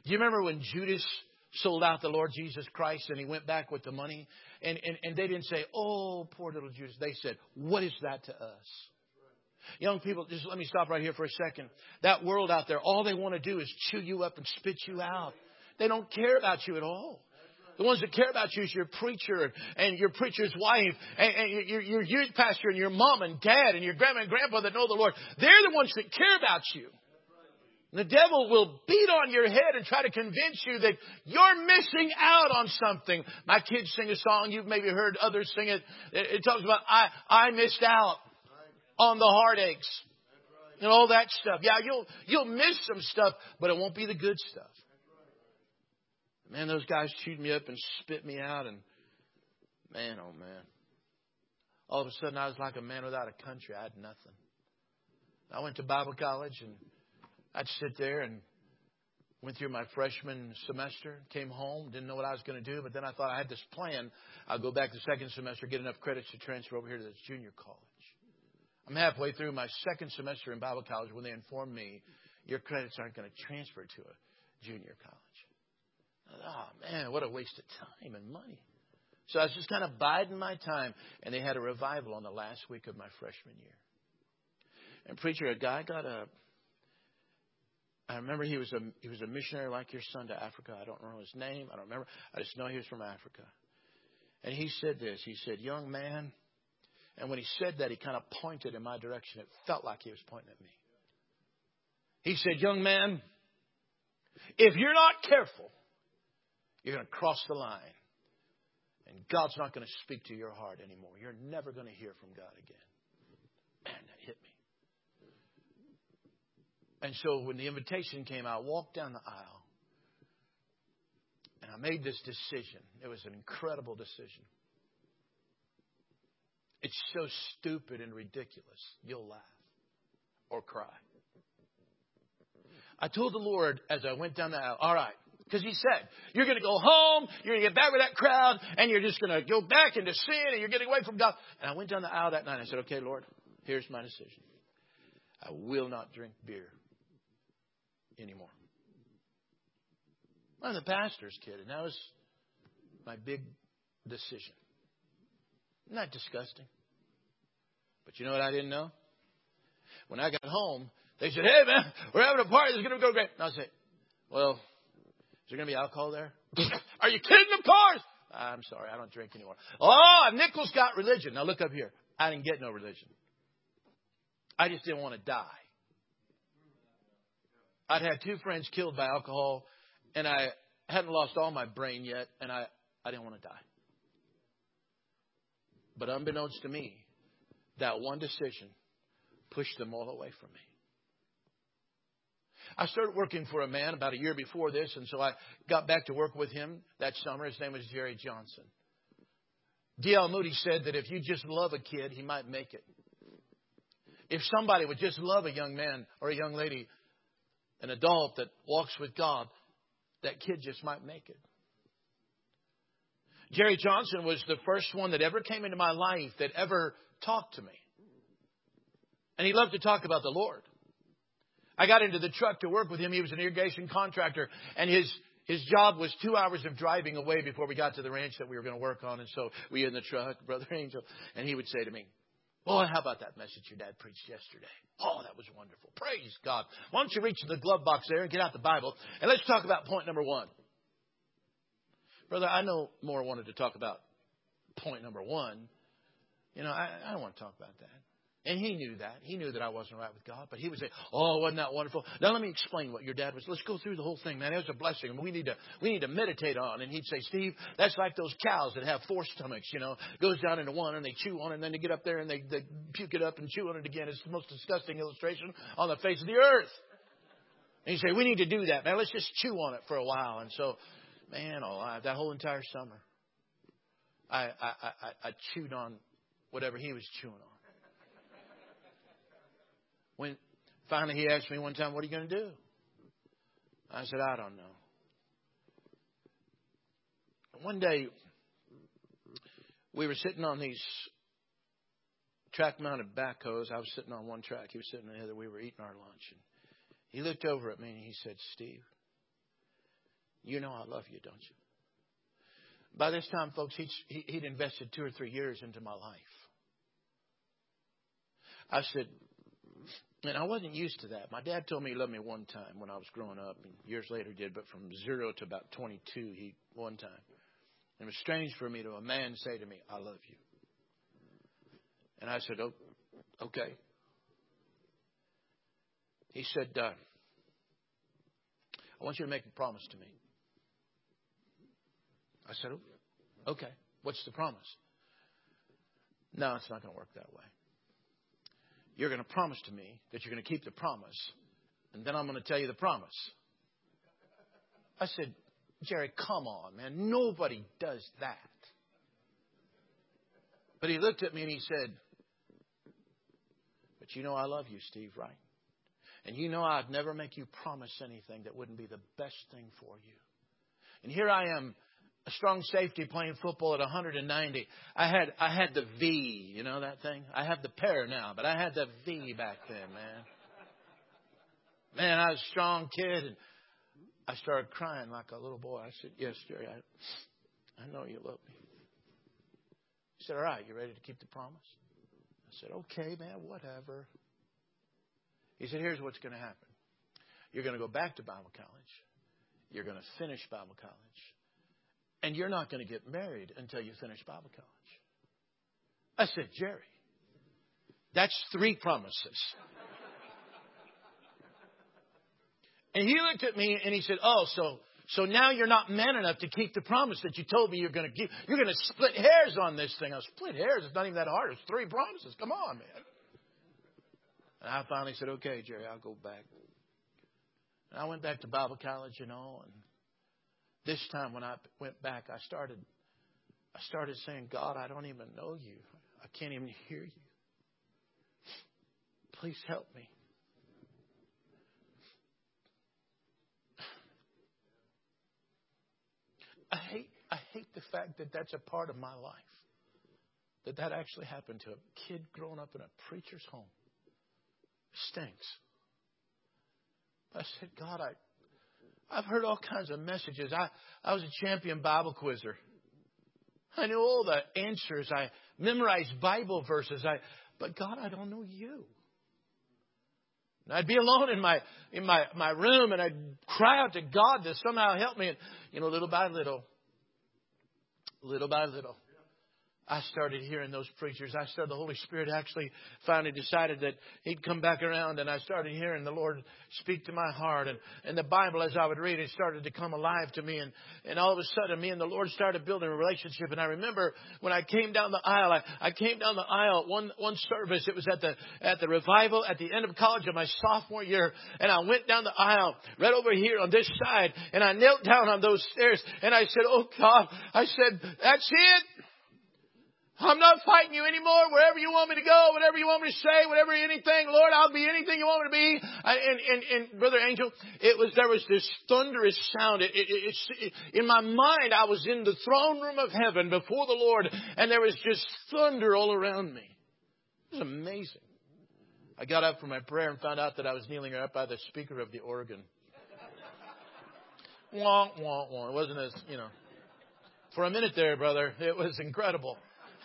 Do you remember when Judas sold out the Lord Jesus Christ and he went back with the money? And they didn't say, oh, poor little Judas. They said, what is that to us? Young people, just let me stop right here for a second. That world out there, all they want to do is chew you up and spit you out. They don't care about you at all. The ones that care about you is your preacher and your preacher's wife and your youth pastor and your mom and dad and your grandma and grandpa that know the Lord. They're the ones that care about you. And the devil will beat on your head and try to convince you that you're missing out on something. My kids sing a song. You've maybe heard others sing it. It talks about, I missed out on the heartaches and all that stuff. Yeah, you'll miss some stuff, but it won't be the good stuff. Man, those guys chewed me up and spit me out. And man, oh man. All of a sudden, I was like a man without a country. I had nothing. I went to Bible college, and I'd sit there and went through my freshman semester, came home, didn't know what I was going to do. But then I thought I had this plan. I'll go back the second semester, get enough credits to transfer over here to this junior college. I'm halfway through my second semester in Bible college when they informed me, your credits aren't going to transfer to a junior college. Oh, man, what a waste of time and money. So I was just kind of biding my time. And they had a revival on the last week of my freshman year. And preacher, a guy I remember he was a missionary like your son to Africa. I don't know his name. I don't remember. I just know he was from Africa. And he said this. He said, young man. And when he said that, he kind of pointed in my direction. It felt like he was pointing at me. He said, young man, if you're not careful, you're going to cross the line. And God's not going to speak to your heart anymore. You're never going to hear from God again. Man, that hit me. And so when the invitation came, I walked down the aisle. And I made this decision. It was an incredible decision. It's so stupid and ridiculous. You'll laugh or cry. I told the Lord as I went down the aisle, all right. Because He said, you're going to go home, you're going to get back with that crowd, and you're just going to go back into sin, and you're getting away from God. And I went down the aisle that night, and I said, okay, Lord, here's my decision. I will not drink beer anymore. I'm the pastor's kid, and that was my big decision. Isn't that disgusting? But you know what I didn't know? When I got home, they said, hey, man, we're having a party. It's going to go great. And I said, well, is there going to be alcohol there? Are you kidding, of course? I'm sorry, I don't drink anymore. Oh, Nichols got religion. Now look up here. I didn't get no religion. I just didn't want to die. I'd had 2 friends killed by alcohol, and I hadn't lost all my brain yet, and I didn't want to die. But unbeknownst to me, that one decision pushed them all away from me. I started working for a man about a year before this, and so I got back to work with him that summer. His name was Jerry Johnson. D.L. Moody said that if you just love a kid, he might make it. If somebody would just love a young man or a young lady, an adult that walks with God, that kid just might make it. Jerry Johnson was the first one that ever came into my life that ever talked to me. And he loved to talk about the Lord. I got into the truck to work with him. He was an irrigation contractor. And his job was 2 hours of driving away before we got to the ranch that we were going to work on. And so we were in the truck, Brother Angel. And he would say to me, boy, how about that message your dad preached yesterday? Oh, that was wonderful. Praise God. Why don't you reach in the glove box there and get out the Bible. And let's talk about point number 1. Brother, I know Moore wanted to talk about point number 1. You know, I don't want to talk about that. And he knew that. He knew that I wasn't right with God. But he would say, oh, wasn't that wonderful? Now let me explain what your dad was. Let's go through the whole thing, man. It was a blessing. And we need to meditate on. And he'd say, Steve, that's like those cows that have 4 stomachs, you know. Goes down into one and they chew on it. And then they get up there and they puke it up and chew on it again. It's the most disgusting illustration on the face of the earth. And he'd say, we need to do that, man. Let's just chew on it for a while. And so, man, that whole entire summer, I chewed on whatever he was chewing on. When finally he asked me one time, what are you going to do? I said, I don't know. One day, we were sitting on these track-mounted backhoes. I was sitting on one track. He was sitting on the other. We were eating our lunch. And he looked over at me and he said, Steve, You know I love you, don't you? By this time, folks, he'd invested 2 or 3 years into my life. I said, and I wasn't used to that. My dad told me he loved me one time when I was growing up, and years later he did, but from 0 to about 22, one time. It was strange for me to a man say to me, I love you. And I said, oh, okay. He said, I want you to make a promise to me. I said, oh, okay. What's the promise? No, it's not going to work that way. You're going to promise to me that you're going to keep the promise, and then I'm going to tell you the promise. I said, Jerry, come on, man. Nobody does that. But he looked at me and he said, but you know I love you, Steve, right? And you know I'd never make you promise anything that wouldn't be the best thing for you. And here I am, a strong safety playing football at 190. I had the V, you know that thing? I have the pair now, but I had the V back then, man. Man, I was a strong kid, and I started crying like a little boy. I said, yes, Jerry, I know you love me. He said, all right, you ready to keep the promise? I said, okay, man, whatever. He said, here's what's going to happen. You're going to go back to Bible college. You're going to finish Bible college. And you're not going to get married until you finish Bible college. I said, Jerry, that's 3 promises. And he looked at me and he said, oh, so now you're not man enough to keep the promise that you told me you're going to keep. You're going to split hairs on this thing. I split hairs. It's not even that hard. It's 3 promises. Come on, man. And I finally said, okay, Jerry, I'll go back. And I went back to Bible college, and this time when I went back, I started saying, God, I don't even know you. I can't even hear you. Please help me. I hate the fact that that's a part of my life. That actually happened to a kid growing up in a preacher's home. Stinks. I said, God, I've heard all kinds of messages. I was a champion Bible quizzer. I knew all the answers. I memorized Bible verses. But God, I don't know you. And I'd be alone in my room, and I'd cry out to God to somehow help me. And little by little, I started hearing those preachers. The Holy Spirit actually finally decided that He'd come back around, and I started hearing the Lord speak to my heart. And the Bible, as I would read it, started to come alive to me. And all of a sudden, me and the Lord started building a relationship. And I remember when I came down the aisle, I came down the aisle at one service. It was at the revival at the end of college of my sophomore year. And I went down the aisle right over here on this side, and I knelt down on those stairs. And I said, oh God, I said, that's it. I'm not fighting you anymore. Wherever you want me to go, whatever you want me to say, whatever, anything, Lord, I'll be anything you want me to be. And Brother Angel, there was this thunderous sound. In my mind, I was in the throne room of heaven before the Lord, and there was just thunder all around me. It was amazing. I got up from my prayer and found out that I was kneeling right by the speaker of the organ. Wah, wah, wah. It wasn't as, for a minute there, brother, it was incredible.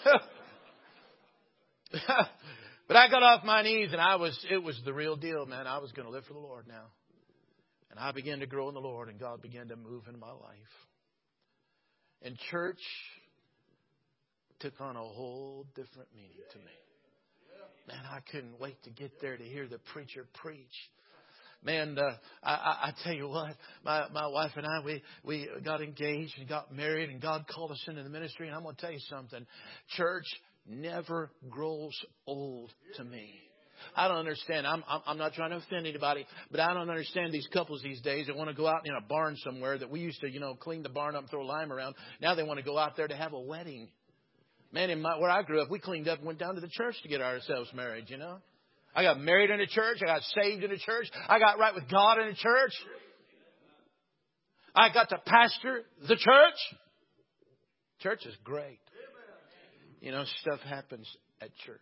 But I got off my knees, and it was the real deal, man. I was going to live for the Lord now. And I began to grow in the Lord, and God began to move in my life. And church took on a whole different meaning to me. Man, I couldn't wait to get there to hear the preacher preach. Man, I tell you what, my wife and I, we got engaged and got married, and God called us into the ministry. And I'm going to tell you something. Church never grows old to me. I don't understand. I'm not trying to offend anybody, but I don't understand these couples these days that want to go out in a barn somewhere that we used to, clean the barn up and throw lime around. Now they want to go out there to have a wedding. Man, where I grew up, we cleaned up and went down to the church to get ourselves married, I got married in a church. I got saved in a church. I got right with God in a church. I got to pastor the church. Church is great. Stuff happens at church.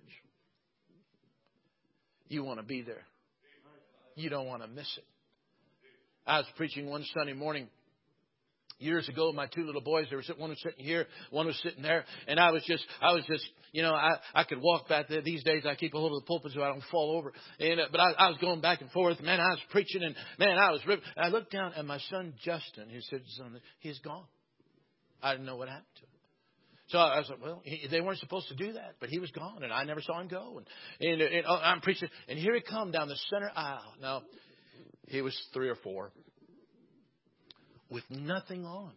You want to be there. You don't want to miss it. I was preaching one Sunday morning Years ago, my two little boys, one was sitting here, one was sitting there, and I was just, I could walk back there. These days, I keep a hold of the pulpit so I don't fall over. But I was going back and forth. Man, I was preaching, and man, I was ripping. And I looked down, and my son Justin, he said, he's gone. I didn't know what happened to him. So I was like, well, they weren't supposed to do that, but he was gone, and I never saw him go. And I'm preaching, and here he come down the center aisle. Now, he was 3 or 4 with nothing on.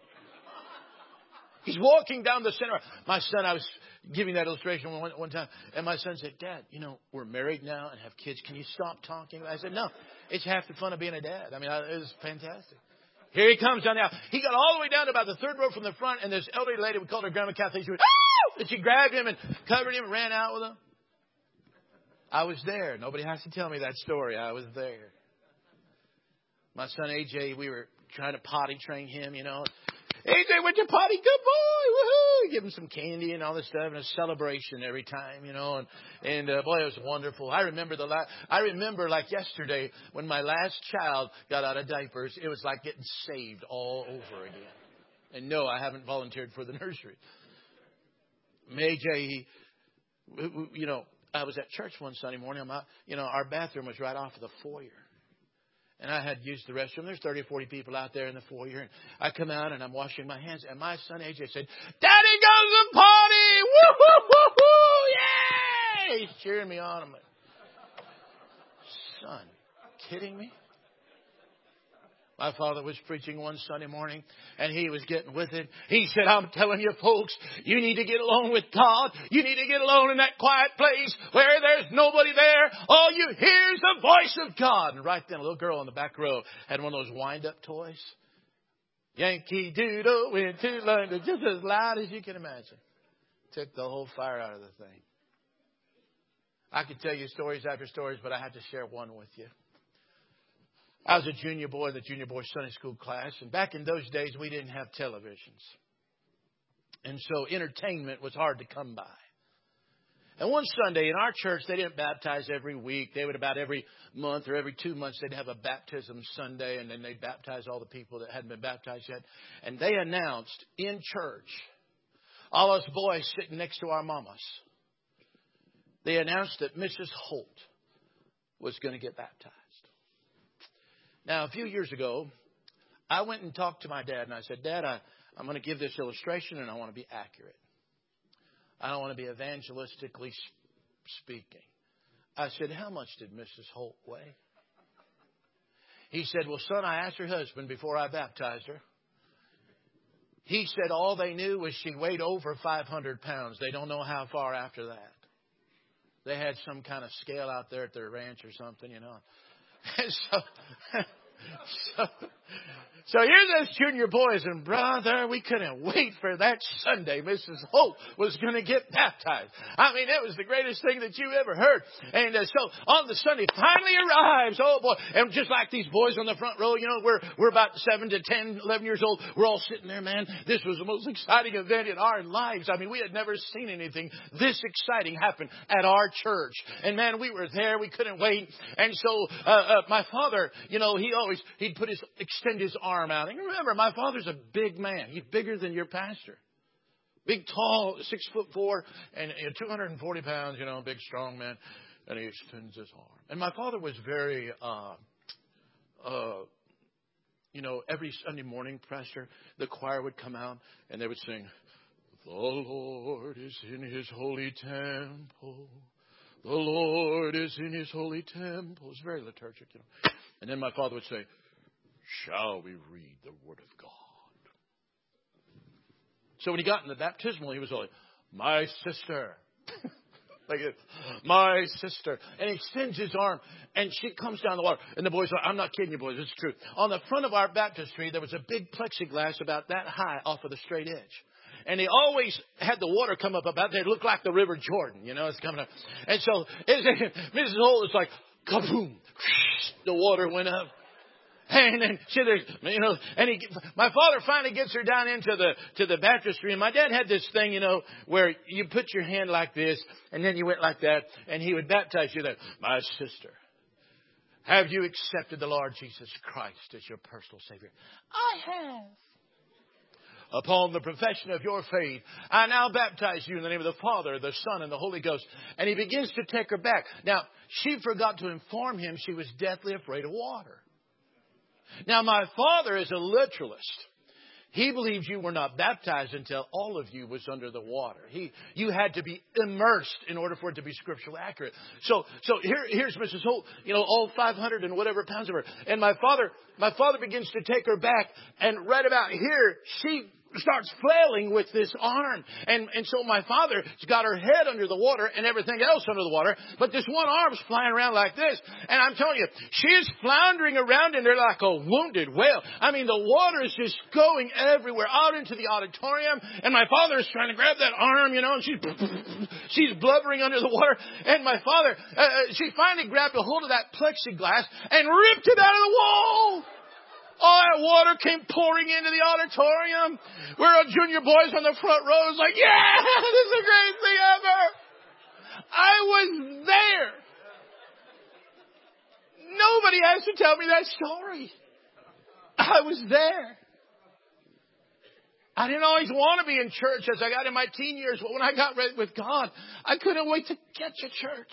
He's walking down the center. My son, I was giving that illustration one time, and my son said, Dad, we're married now and have kids. Can you stop talking? I said, no, it's half the fun of being a dad. I mean, it was fantastic. Here he comes down now. He got all the way down to about the 3rd row from the front, and this elderly lady, we called her Grandma Kathleen, she went, "Oh!" And she grabbed him and covered him and ran out with him. I was there. Nobody has to tell me that story. I was there. My son AJ, we were trying to potty train him, AJ went to potty. Good boy. Woohoo. Give him some candy and all this stuff, and a celebration every time, and boy, it was wonderful. I remember like yesterday when my last child got out of diapers. It was like getting saved all over again. And no, I haven't volunteered for the nursery. AJ, I was at church one Sunday morning. Our bathroom was right off of the foyer. And I had used the restroom. There's 30 or 40 people out there in the foyer. And I come out and I'm washing my hands. And my son AJ said, Daddy goes to potty! Woo-hoo-hoo-hoo! Yay! He's cheering me on. I'm like, son, kidding me? My father was preaching one Sunday morning, and he was getting with it. He said, I'm telling you, folks, you need to get alone with God. You need to get alone in that quiet place where there's nobody there. All you hear is the voice of God. And right then, a little girl in the back row had one of those wind-up toys. Yankee Doodle went to London, just as loud as you can imagine. Took the whole fire out of the thing. I could tell you stories after stories, but I had to share one with you. I was a junior boy in the junior boy Sunday school class. And back in those days, we didn't have televisions. And so entertainment was hard to come by. And one Sunday in our church, they didn't baptize every week. They would about every month or every 2 months, they'd have a baptism Sunday. And then they'd baptize all the people that hadn't been baptized yet. And they announced in church, all us boys sitting next to our mamas, they announced that Mrs. Holt was going to get baptized. Now, a few years ago, I went and talked to my dad, and I said, Dad, I'm going to give this illustration, and I want to be accurate. I don't want to be evangelistically speaking. I said, how much did Mrs. Holt weigh? He said, well, son, I asked her husband before I baptized her. He said all they knew was she weighed over 500 pounds. They don't know how far after that. They had some kind of scale out there at their ranch or something, And so here's those junior boys, and brother, we couldn't wait for that Sunday. Mrs. Holt was going to get baptized. I mean, it was the greatest thing that you ever heard. And so on the Sunday finally arrives. Oh boy! And just like these boys on the front row, we're about 7 to 10, 11 years old. We're all sitting there, man. This was the most exciting event in our lives. I mean, we had never seen anything this exciting happen at our church. And man, we were there. We couldn't wait. And so my father, he'd extend his arm out. And remember, my father's a big man. He's bigger than your pastor. Big, tall, 6'4", and 240 pounds, big, strong man. And he extends his arm. And my father was very, every Sunday morning, Pastor, the choir would come out and they would sing, the Lord is in his holy temple. The Lord is in his holy temple. It's very liturgic, And then my father would say, shall we read the Word of God? So when he got in the baptismal, he was like, my sister. Like, my sister. And he extends his arm, and she comes down the water. And the boys are, I'm not kidding you, boys, it's true. On the front of our baptistry, there was a big plexiglass about that high off of the straight edge. And they always had the water come up about there. It looked like the River Jordan, it's coming up. And so Mrs. Holt was like, kaboom. The water went up. And then my father finally gets her down into the baptistry. And my dad had this thing, where you put your hand like this, and then you went like that, and he would baptize you there. My sister, have you accepted the Lord Jesus Christ as your personal Savior? I have. upon the profession of your faith, I now baptize you in the name of the Father, the Son, and the Holy Ghost. And he begins to take her back. Now, she forgot to inform him she was deathly afraid of water. Now, my father is a literalist. He believes you were not baptized until all of you was under the water. You had to be immersed in order for it to be scripturally accurate. So here's Mrs. Holt, all 500 and whatever pounds of her. And my father begins to take her back, and right about here, she starts flailing with this arm. And so my father's got her head under the water and everything else under the water. But this one arm's flying around like this. And I'm telling you, she's floundering around in there like a wounded whale. I mean, the water is just going everywhere out into the auditorium. And my father is trying to grab that arm, and she's blubbering under the water. And my father, she finally grabbed a hold of that plexiglass and ripped it out of the wall. All that water came pouring into the auditorium. We're junior boys on the front rows like, yeah, this is the greatest thing ever. I was there. Nobody has to tell me that story. I was there. I didn't always want to be in church as I got in my teen years, but when I got ready with God, I couldn't wait to get to church.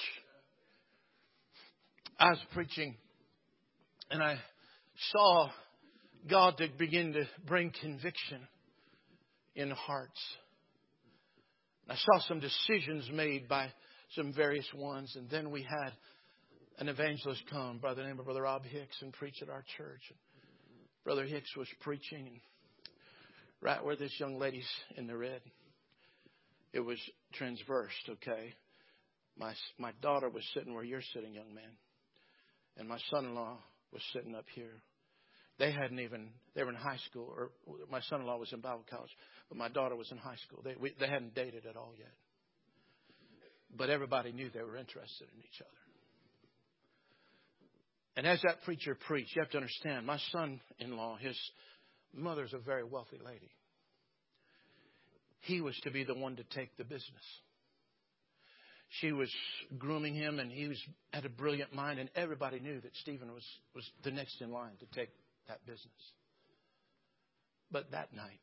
I was preaching, and I saw God to begin to bring conviction in hearts. I saw some decisions made by some various ones. And then we had an evangelist come by the name of Brother Rob Hicks and preach at our church. And Brother Hicks was preaching, and right where this young lady's in the red, it was transversed, okay? My daughter was sitting where you're sitting, young man. And my son-in-law was sitting up here. They were in high school, or my son-in-law was in Bible college, but my daughter was in high school. They hadn't dated at all yet. But everybody knew they were interested in each other. And as that preacher preached, you have to understand, my son-in-law, his mother's a very wealthy lady. He was to be the one to take the business. She was grooming him, and he had a brilliant mind, and everybody knew that Stephen was the next in line to take that business. But that night,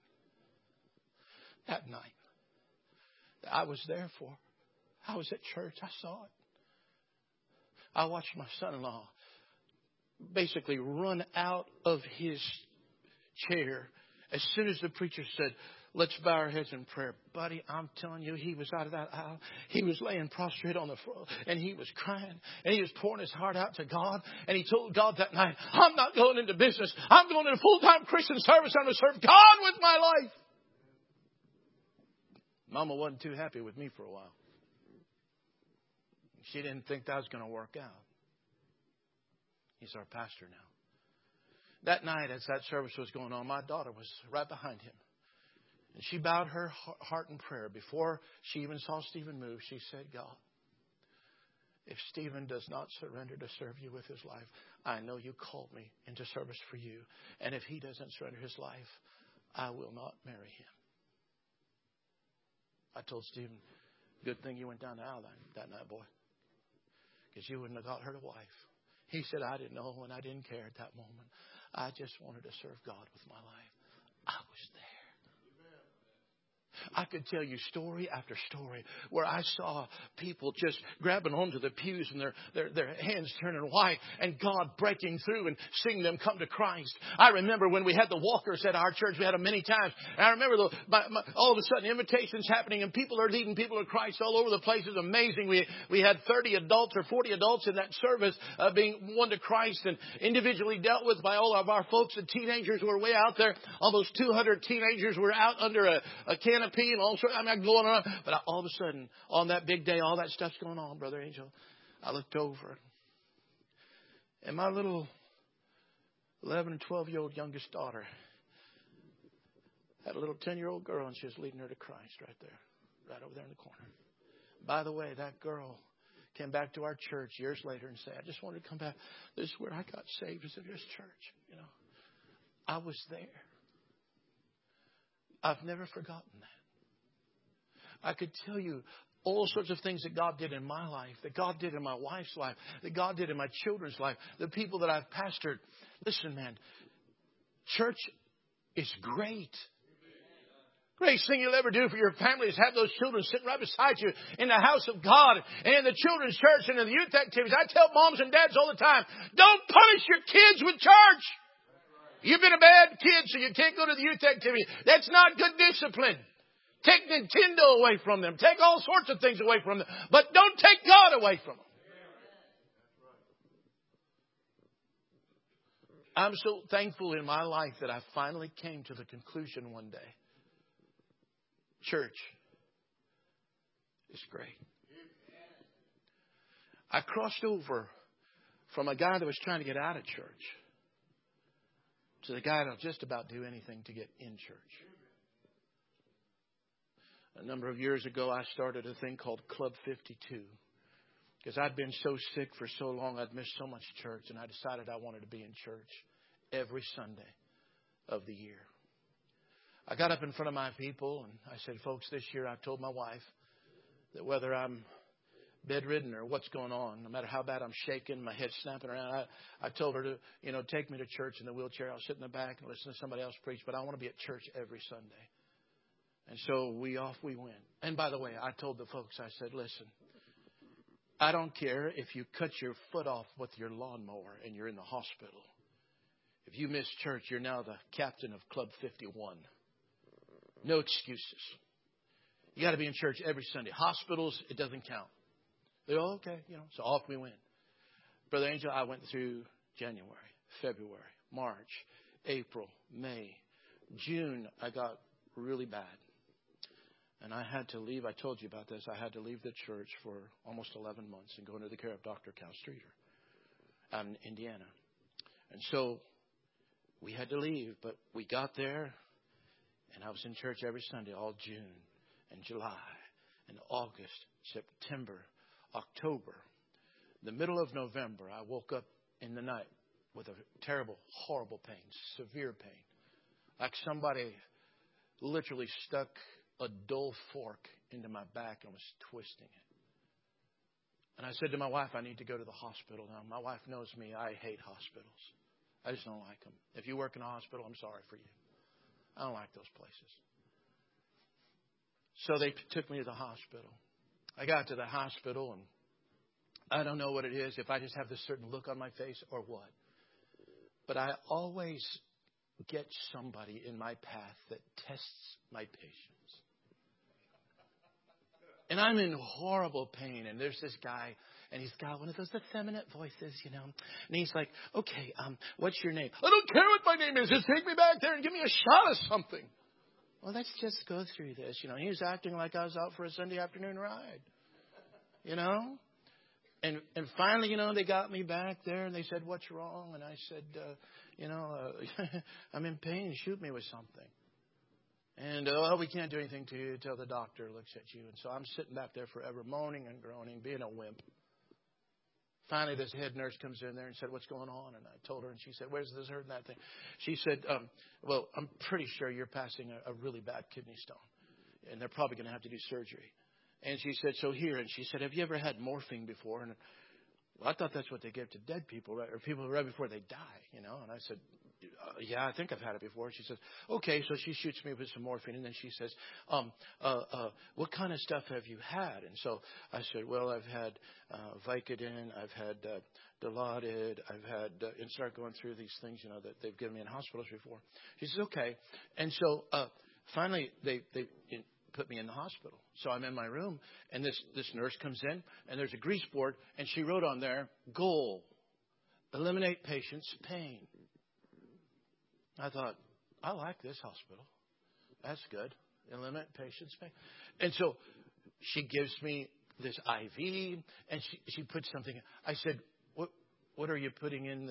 I was there for. I was at church. I saw it. I watched my son-in-law basically run out of his chair as soon as the preacher said, let's bow our heads in prayer. Buddy, I'm telling you, he was out of that aisle. He was laying prostrate on the floor, and he was crying, and he was pouring his heart out to God. And he told God that night, I'm not going into business. I'm going into full-time Christian service. I'm going to serve God with my life. Mama wasn't too happy with me for a while. She didn't think that was going to work out. He's our pastor now. That night, as that service was going on, my daughter was right behind him. And she bowed her heart in prayer. Before she even saw Stephen move, she said, God, if Stephen does not surrender to serve you with his life, I know you called me into service for you. And if he doesn't surrender his life, I will not marry him. I told Stephen, good thing you went down the aisle that night, boy, because you wouldn't have got her a wife. He said, I didn't know and I didn't care at that moment. I just wanted to serve God with my life. I was there. I could tell you story after story where I saw people just grabbing onto the pews and their hands turning white and God breaking through and seeing them come to Christ. I remember when we had the walkers at our church, we had them many times. And I remember all of a sudden invitations happening and people are leading people to Christ all over the place. It was amazing. We had 30 adults or 40 adults in that service being won to Christ and individually dealt with by all of our folks. The teenagers were way out there. Almost 200 teenagers were out under a canopy. And all sorts, I'm going on. But all of a sudden, on that big day, all that stuff's going on, Brother Angel. I looked over. And my little 11 and 12-year-old youngest daughter had a little 10-year-old girl, and she was leading her to Christ right there, right over there in the corner. By the way, that girl came back to our church years later and said, I just wanted to come back. This is where I got saved, is at this church. I was there. I've never forgotten that. I could tell you all sorts of things that God did in my life, that God did in my wife's life, that God did in my children's life, the people that I've pastored. Listen, man, church is great. Greatest thing you'll ever do for your family is have those children sitting right beside you in the house of God and in the children's church and in the youth activities. I tell moms and dads all the time, don't punish your kids with church. You've been a bad kid, so you can't go to the youth activity. That's not good discipline. Take Nintendo away from them. Take all sorts of things away from them. But don't take God away from them. I'm so thankful in my life that I finally came to the conclusion one day. Church is great. I crossed over from a guy that was trying to get out of church to the guy that'll just about do anything to get in church. A number of years ago, I started a thing called Club 52 because I'd been so sick for so long, I'd missed so much church, and I decided I wanted to be in church every Sunday of the year. I got up in front of my people and I said, folks, this year I've told my wife that whether I'm bedridden or what's going on, no matter how bad I'm shaking, my head's snapping around, I told her to, take me to church in the wheelchair. I'll sit in the back and listen to somebody else preach, but I want to be at church every Sunday. And so off we went. And by the way, I told the folks, I said, listen, I don't care if you cut your foot off with your lawnmower and you're in the hospital. If you miss church, you're now the captain of Club 51. No excuses. You got to be in church every Sunday. Hospitals, it doesn't count. They're all okay, So off we went. Brother Angel, I went through January, February, March, April, May, June. I got really bad. And I had to leave. I told you about this. I had to leave the church for almost 11 months and go into the care of Dr. Cal Streeter out in Indiana. And so we had to leave, but we got there. And I was in church every Sunday, all June and July and August, September, October. The middle of November, I woke up in the night with a terrible, horrible pain, severe pain. Like somebody literally stuck a dull fork into my back and was twisting it. And I said to my wife, I need to go to the hospital now. My wife knows me. I hate hospitals. I just don't like them. If you work in a hospital, I'm sorry for you. I don't like those places. So they took me to the hospital. I got to the hospital, and I don't know what it is, if I just have this certain look on my face or what. But I always get somebody in my path that tests my patience. And I'm in horrible pain, and there's this guy, and he's got one of those effeminate voices, And he's like, okay, what's your name? I don't care what my name is. Just take me back there and give me a shot of something. Well, let's just go through this. He was acting like I was out for a Sunday afternoon ride. And finally, they got me back there, and they said, what's wrong? And I said, I'm in pain. Shoot me with something. And, we can't do anything to you until the doctor looks at you. And so I'm sitting back there forever, moaning and groaning, being a wimp. Finally, this head nurse comes in there and said, what's going on? And I told her, and she said, where's this hurt and that thing? She said, well, I'm pretty sure you're passing a really bad kidney stone, and they're probably going to have to do surgery. And she said, so here. And she said, have you ever had morphine before? And well, I thought that's what they give to dead people, right? Or people right before they die, And I said, yeah, I think I've had it before. She says, okay. So she shoots me with some morphine. And then she says, what kind of stuff have you had? And so I said, well, I've had Vicodin. I've had Dilaudid. I've had, and start going through these things, that they've given me in hospitals before. She says, okay. And so finally they put me in the hospital. So I'm in my room, and this nurse comes in, and there's a grease board, and she wrote on there, goal, eliminate patient's pain. I thought, I like this hospital. That's good. Eliminate patient's pain. And so she gives me this IV, and she puts something. I said, what are you putting in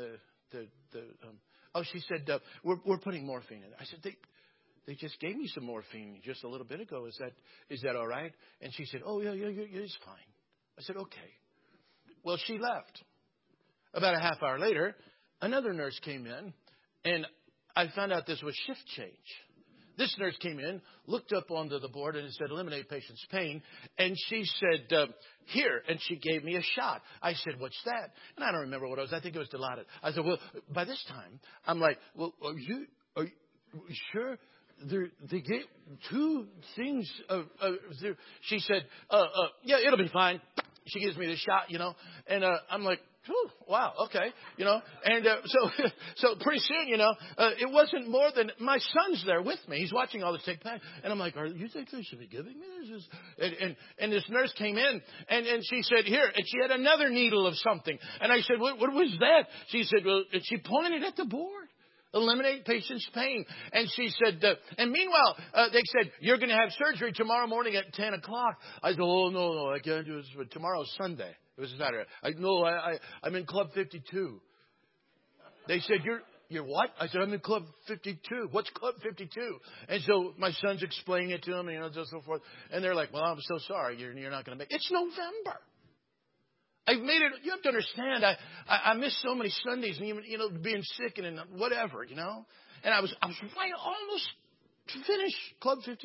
she said, we're putting morphine in. I said, they just gave me some morphine just a little bit ago. Is that all right? And she said, oh, yeah, it's fine. I said, okay. Well, she left. About a half hour later, another nurse came in, and I found out this was shift change. This nurse came in, looked up onto the board, and it said, eliminate patient's pain. And she said, here. And she gave me a shot. I said, what's that? And I don't remember what it was. I think it was Dilaudid. I said, well, by this time, I'm like, well, are you sure? 2 things. She said, yeah, it'll be fine. She gives me the shot, and I'm like, wow, okay, and so pretty soon, it wasn't more than my son's there with me. He's watching all this take place, and I'm like, you think they should be giving me this? And this nurse came in, and she said, here, and she had another needle of something, and I said, what was that? She said, well, and she pointed at the board. Eliminate patient's pain. And she said, and meanwhile, they said, you're going to have surgery tomorrow morning at 10 o'clock. I said, oh, no, I can't do this. Tomorrow's Sunday. It was Saturday. I'm in Club 52. They said, you're what? I said, I'm in Club 52. What's Club 52? And so my son's explaining it to them, and so forth. And they're like, well, I'm so sorry. You're not going to make it. It's November. I've made it. You have to understand. I missed so many Sundays, and even being sick and whatever, And I was right almost to finish Club 52.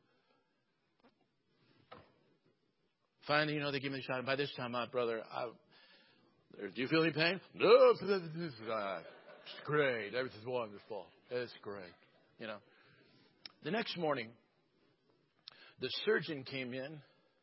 Finally, they give me the shot. And by this time, my brother, do you feel any pain? No, it's great. Everything's wonderful. It's great. The next morning, the surgeon came in.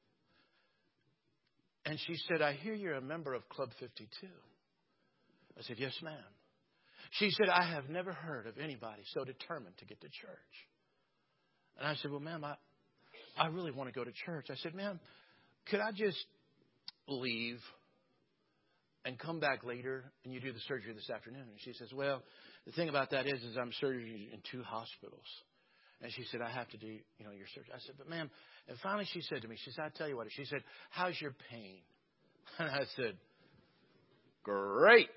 And she said, I hear you're a member of Club 52. I said, yes, ma'am. She said, I have never heard of anybody so determined to get to church. And I said, well, ma'am, I really want to go to church. I said, ma'am, could I just leave and come back later and you do the surgery this afternoon? And she says, well, the thing about that is I'm surgery in 2 hospitals. And she said, I have to do, your surgery. I said, but ma'am, and finally she said to me, she said, I'll tell you what. She said, how's your pain? And I said, great.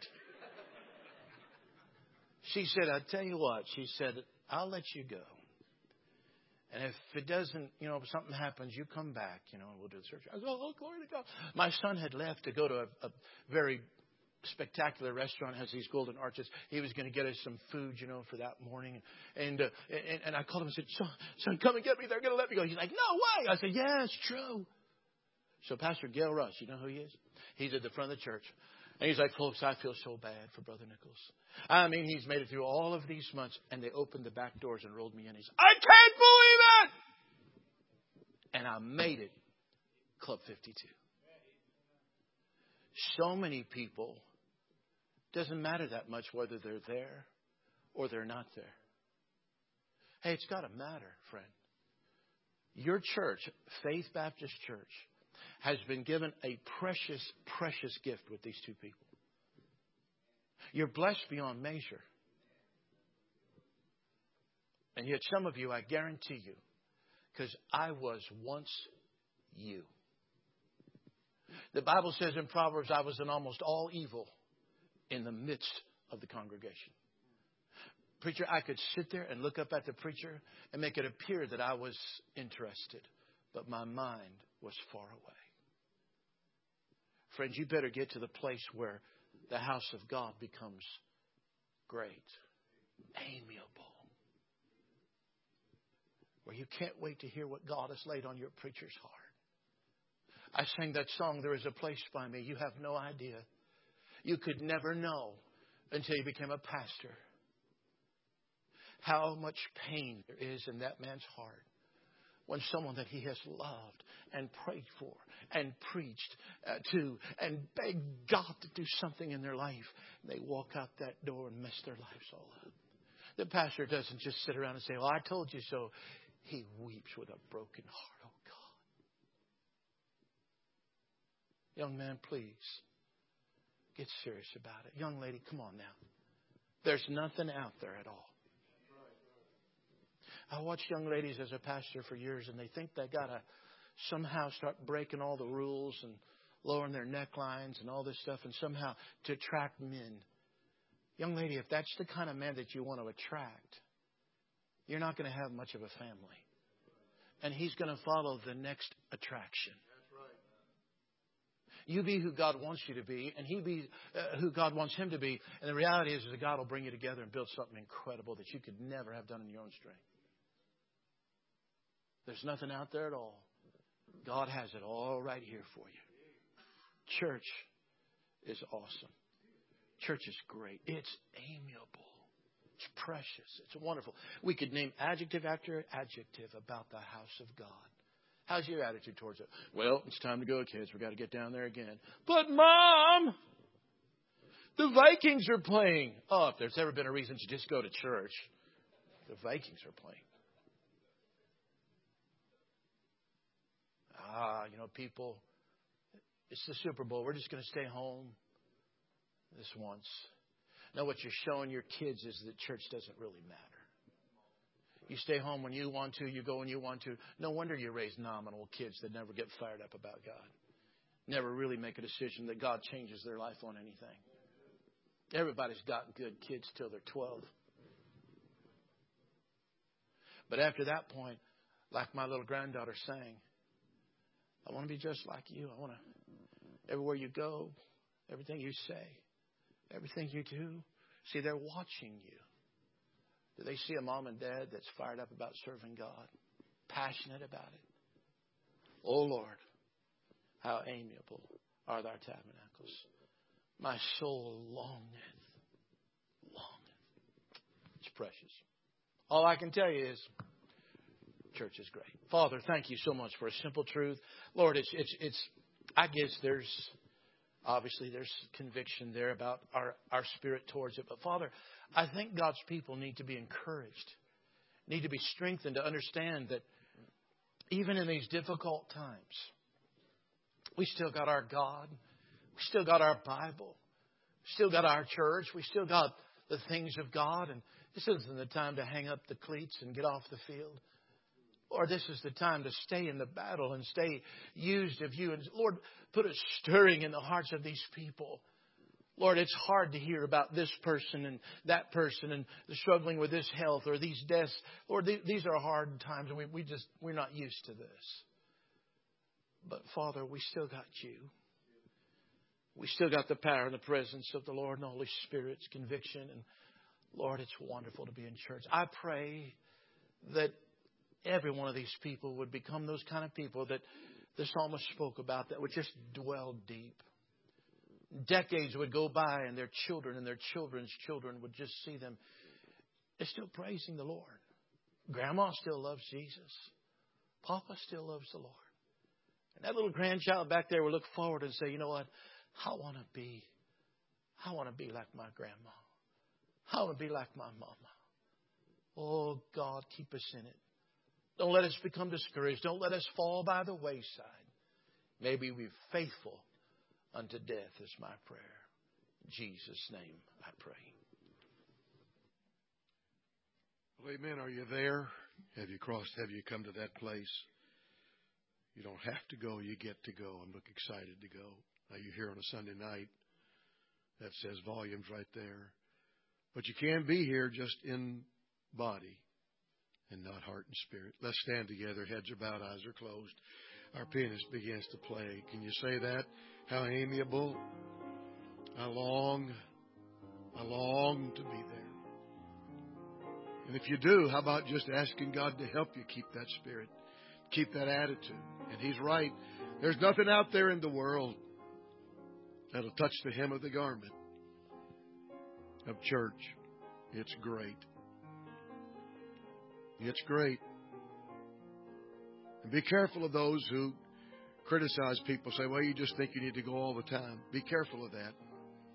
She said, I'll tell you what. She said, I'll let you go. And if it doesn't, if something happens, you come back, and we'll do the surgery. I said, oh, glory to God. My son had left to go to a very spectacular restaurant, has these golden arches. He was going to get us some food, for that morning. And I called him and said, son, come and get me. They're going to let me go. He's like, no way. I said, yeah, it's true. So Pastor Gail Rush, you know who he is? He's at the front of the church. And he's like, folks, I feel so bad for Brother Nichols. I mean, he's made it through all of these months. And they opened the back doors and rolled me in. He said, I can't believe it. And I made it. Club 52. So many people, doesn't matter that much whether they're there or they're not there. Hey, it's got to matter, friend. Your church, Faith Baptist Church, has been given a precious, precious gift with these 2 people. You're blessed beyond measure. And yet some of you, I guarantee you, because I was once you. The Bible says in Proverbs, I was in almost all evil in the midst of the congregation. Preacher, I could sit there and look up at the preacher and make it appear that I was interested, but my mind was far away. Friends, you better get to the place where the house of God becomes great, amiable, where you can't wait to hear what God has laid on your preacher's heart. I sang that song, There Is a Place by Me. You have no idea. You could never know until you became a pastor how much pain there is in that man's heart when someone that he has loved and prayed for and preached to and begged God to do something in their life, they walk out that door and mess their lives all up. The pastor doesn't just sit around and say, well, I told you so. He weeps with a broken heart. Oh, God. Young man, please. Get serious about it. Young lady, come on now. There's nothing out there at all. I watched young ladies as a pastor for years, and they think they got to somehow start breaking all the rules and lowering their necklines and all this stuff, and somehow to attract men. Young lady, if that's the kind of man that you want to attract, you're not going to have much of a family. And he's going to follow the next attraction. You be who God wants you to be, and he be who God wants him to be. And the reality is that God will bring you together and build something incredible that you could never have done in your own strength. There's nothing out there at all. God has it all right here for you. Church is awesome. Church is great. It's amiable. It's precious. It's wonderful. We could name adjective after adjective about the house of God. How's your attitude towards it? Well, it's time to go, kids. We've got to get down there again. But, Mom, the Vikings are playing. Oh, if there's ever been a reason to just go to church, the Vikings are playing. People, it's the Super Bowl. We're just going to stay home this once. No, what you're showing your kids is that church doesn't really matter. You stay home when you want to. You go when you want to. No wonder you raise nominal kids that never get fired up about God. Never really make a decision that God changes their life on anything. Everybody's got good kids till they're 12. But after that point, like my little granddaughter sang, I want to be just like you. I want to, everywhere you go, everything you say, everything you do, see, they're watching you. Do they see a mom and dad that's fired up about serving God, passionate about it? Oh, Lord, how amiable are thy tabernacles. My soul longeth. It's precious. All I can tell you is, church is great. Father, thank you so much for a simple truth. Lord, it's I guess there's conviction there about our spirit towards it. But Father, I think God's people need to be encouraged, need to be strengthened to understand that even in these difficult times, we still got our God. We still got our Bible. We still got our church. We still got the things of God. And this isn't the time to hang up the cleats and get off the field. Lord, this is the time to stay in the battle and stay used of you. And Lord, put a stirring in the hearts of these people. Lord, it's hard to hear about this person and that person and the struggling with this health or these deaths. Lord, these are hard times, and we're not used to this. But Father, we still got you. We still got the power and the presence of the Lord and the Holy Spirit's conviction. And Lord, it's wonderful to be in church. I pray that every one of these people would become those kind of people that the psalmist spoke about, that would just dwell deep. Decades would go by and their children and their children's children would just see them. They're still praising the Lord. Grandma still loves Jesus. Papa still loves the Lord. And that little grandchild back there will look forward and say, you know what? I want to be like my grandma. I want to be like my mama. Oh, God, keep us in it. Don't let us become discouraged. Don't let us fall by the wayside. Maybe we're faithful unto death is my prayer. In Jesus' name I pray. Well, amen. Are you there? Have you come to that place? You don't have to go. You get to go. I'm excited to go. Now, you're here on a Sunday night. That says volumes right there. But you can be here just in body and not heart and spirit. Let's stand together. Heads are bowed, eyes are closed. Our pianist begins to play. Can you say that? How amiable. I long to be there. And if you do, how about just asking God to help you keep that spirit, keep that attitude? And He's right. There's nothing out there in the world that'll touch the hem of the garment of church. It's great. It's great. And be careful of those who criticize people, say, well, you just think you need to go all the time. Be careful of that.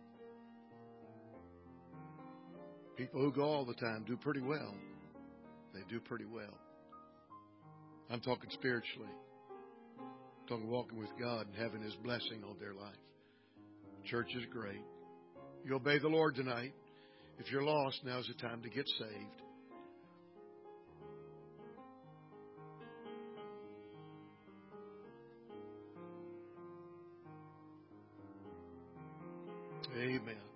People who go all the time do pretty well. They do pretty well. I'm talking spiritually. I'm talking walking with God and having His blessing on their life. Church is great. You obey the Lord tonight. If you're lost, now's the time to get saved. Amen.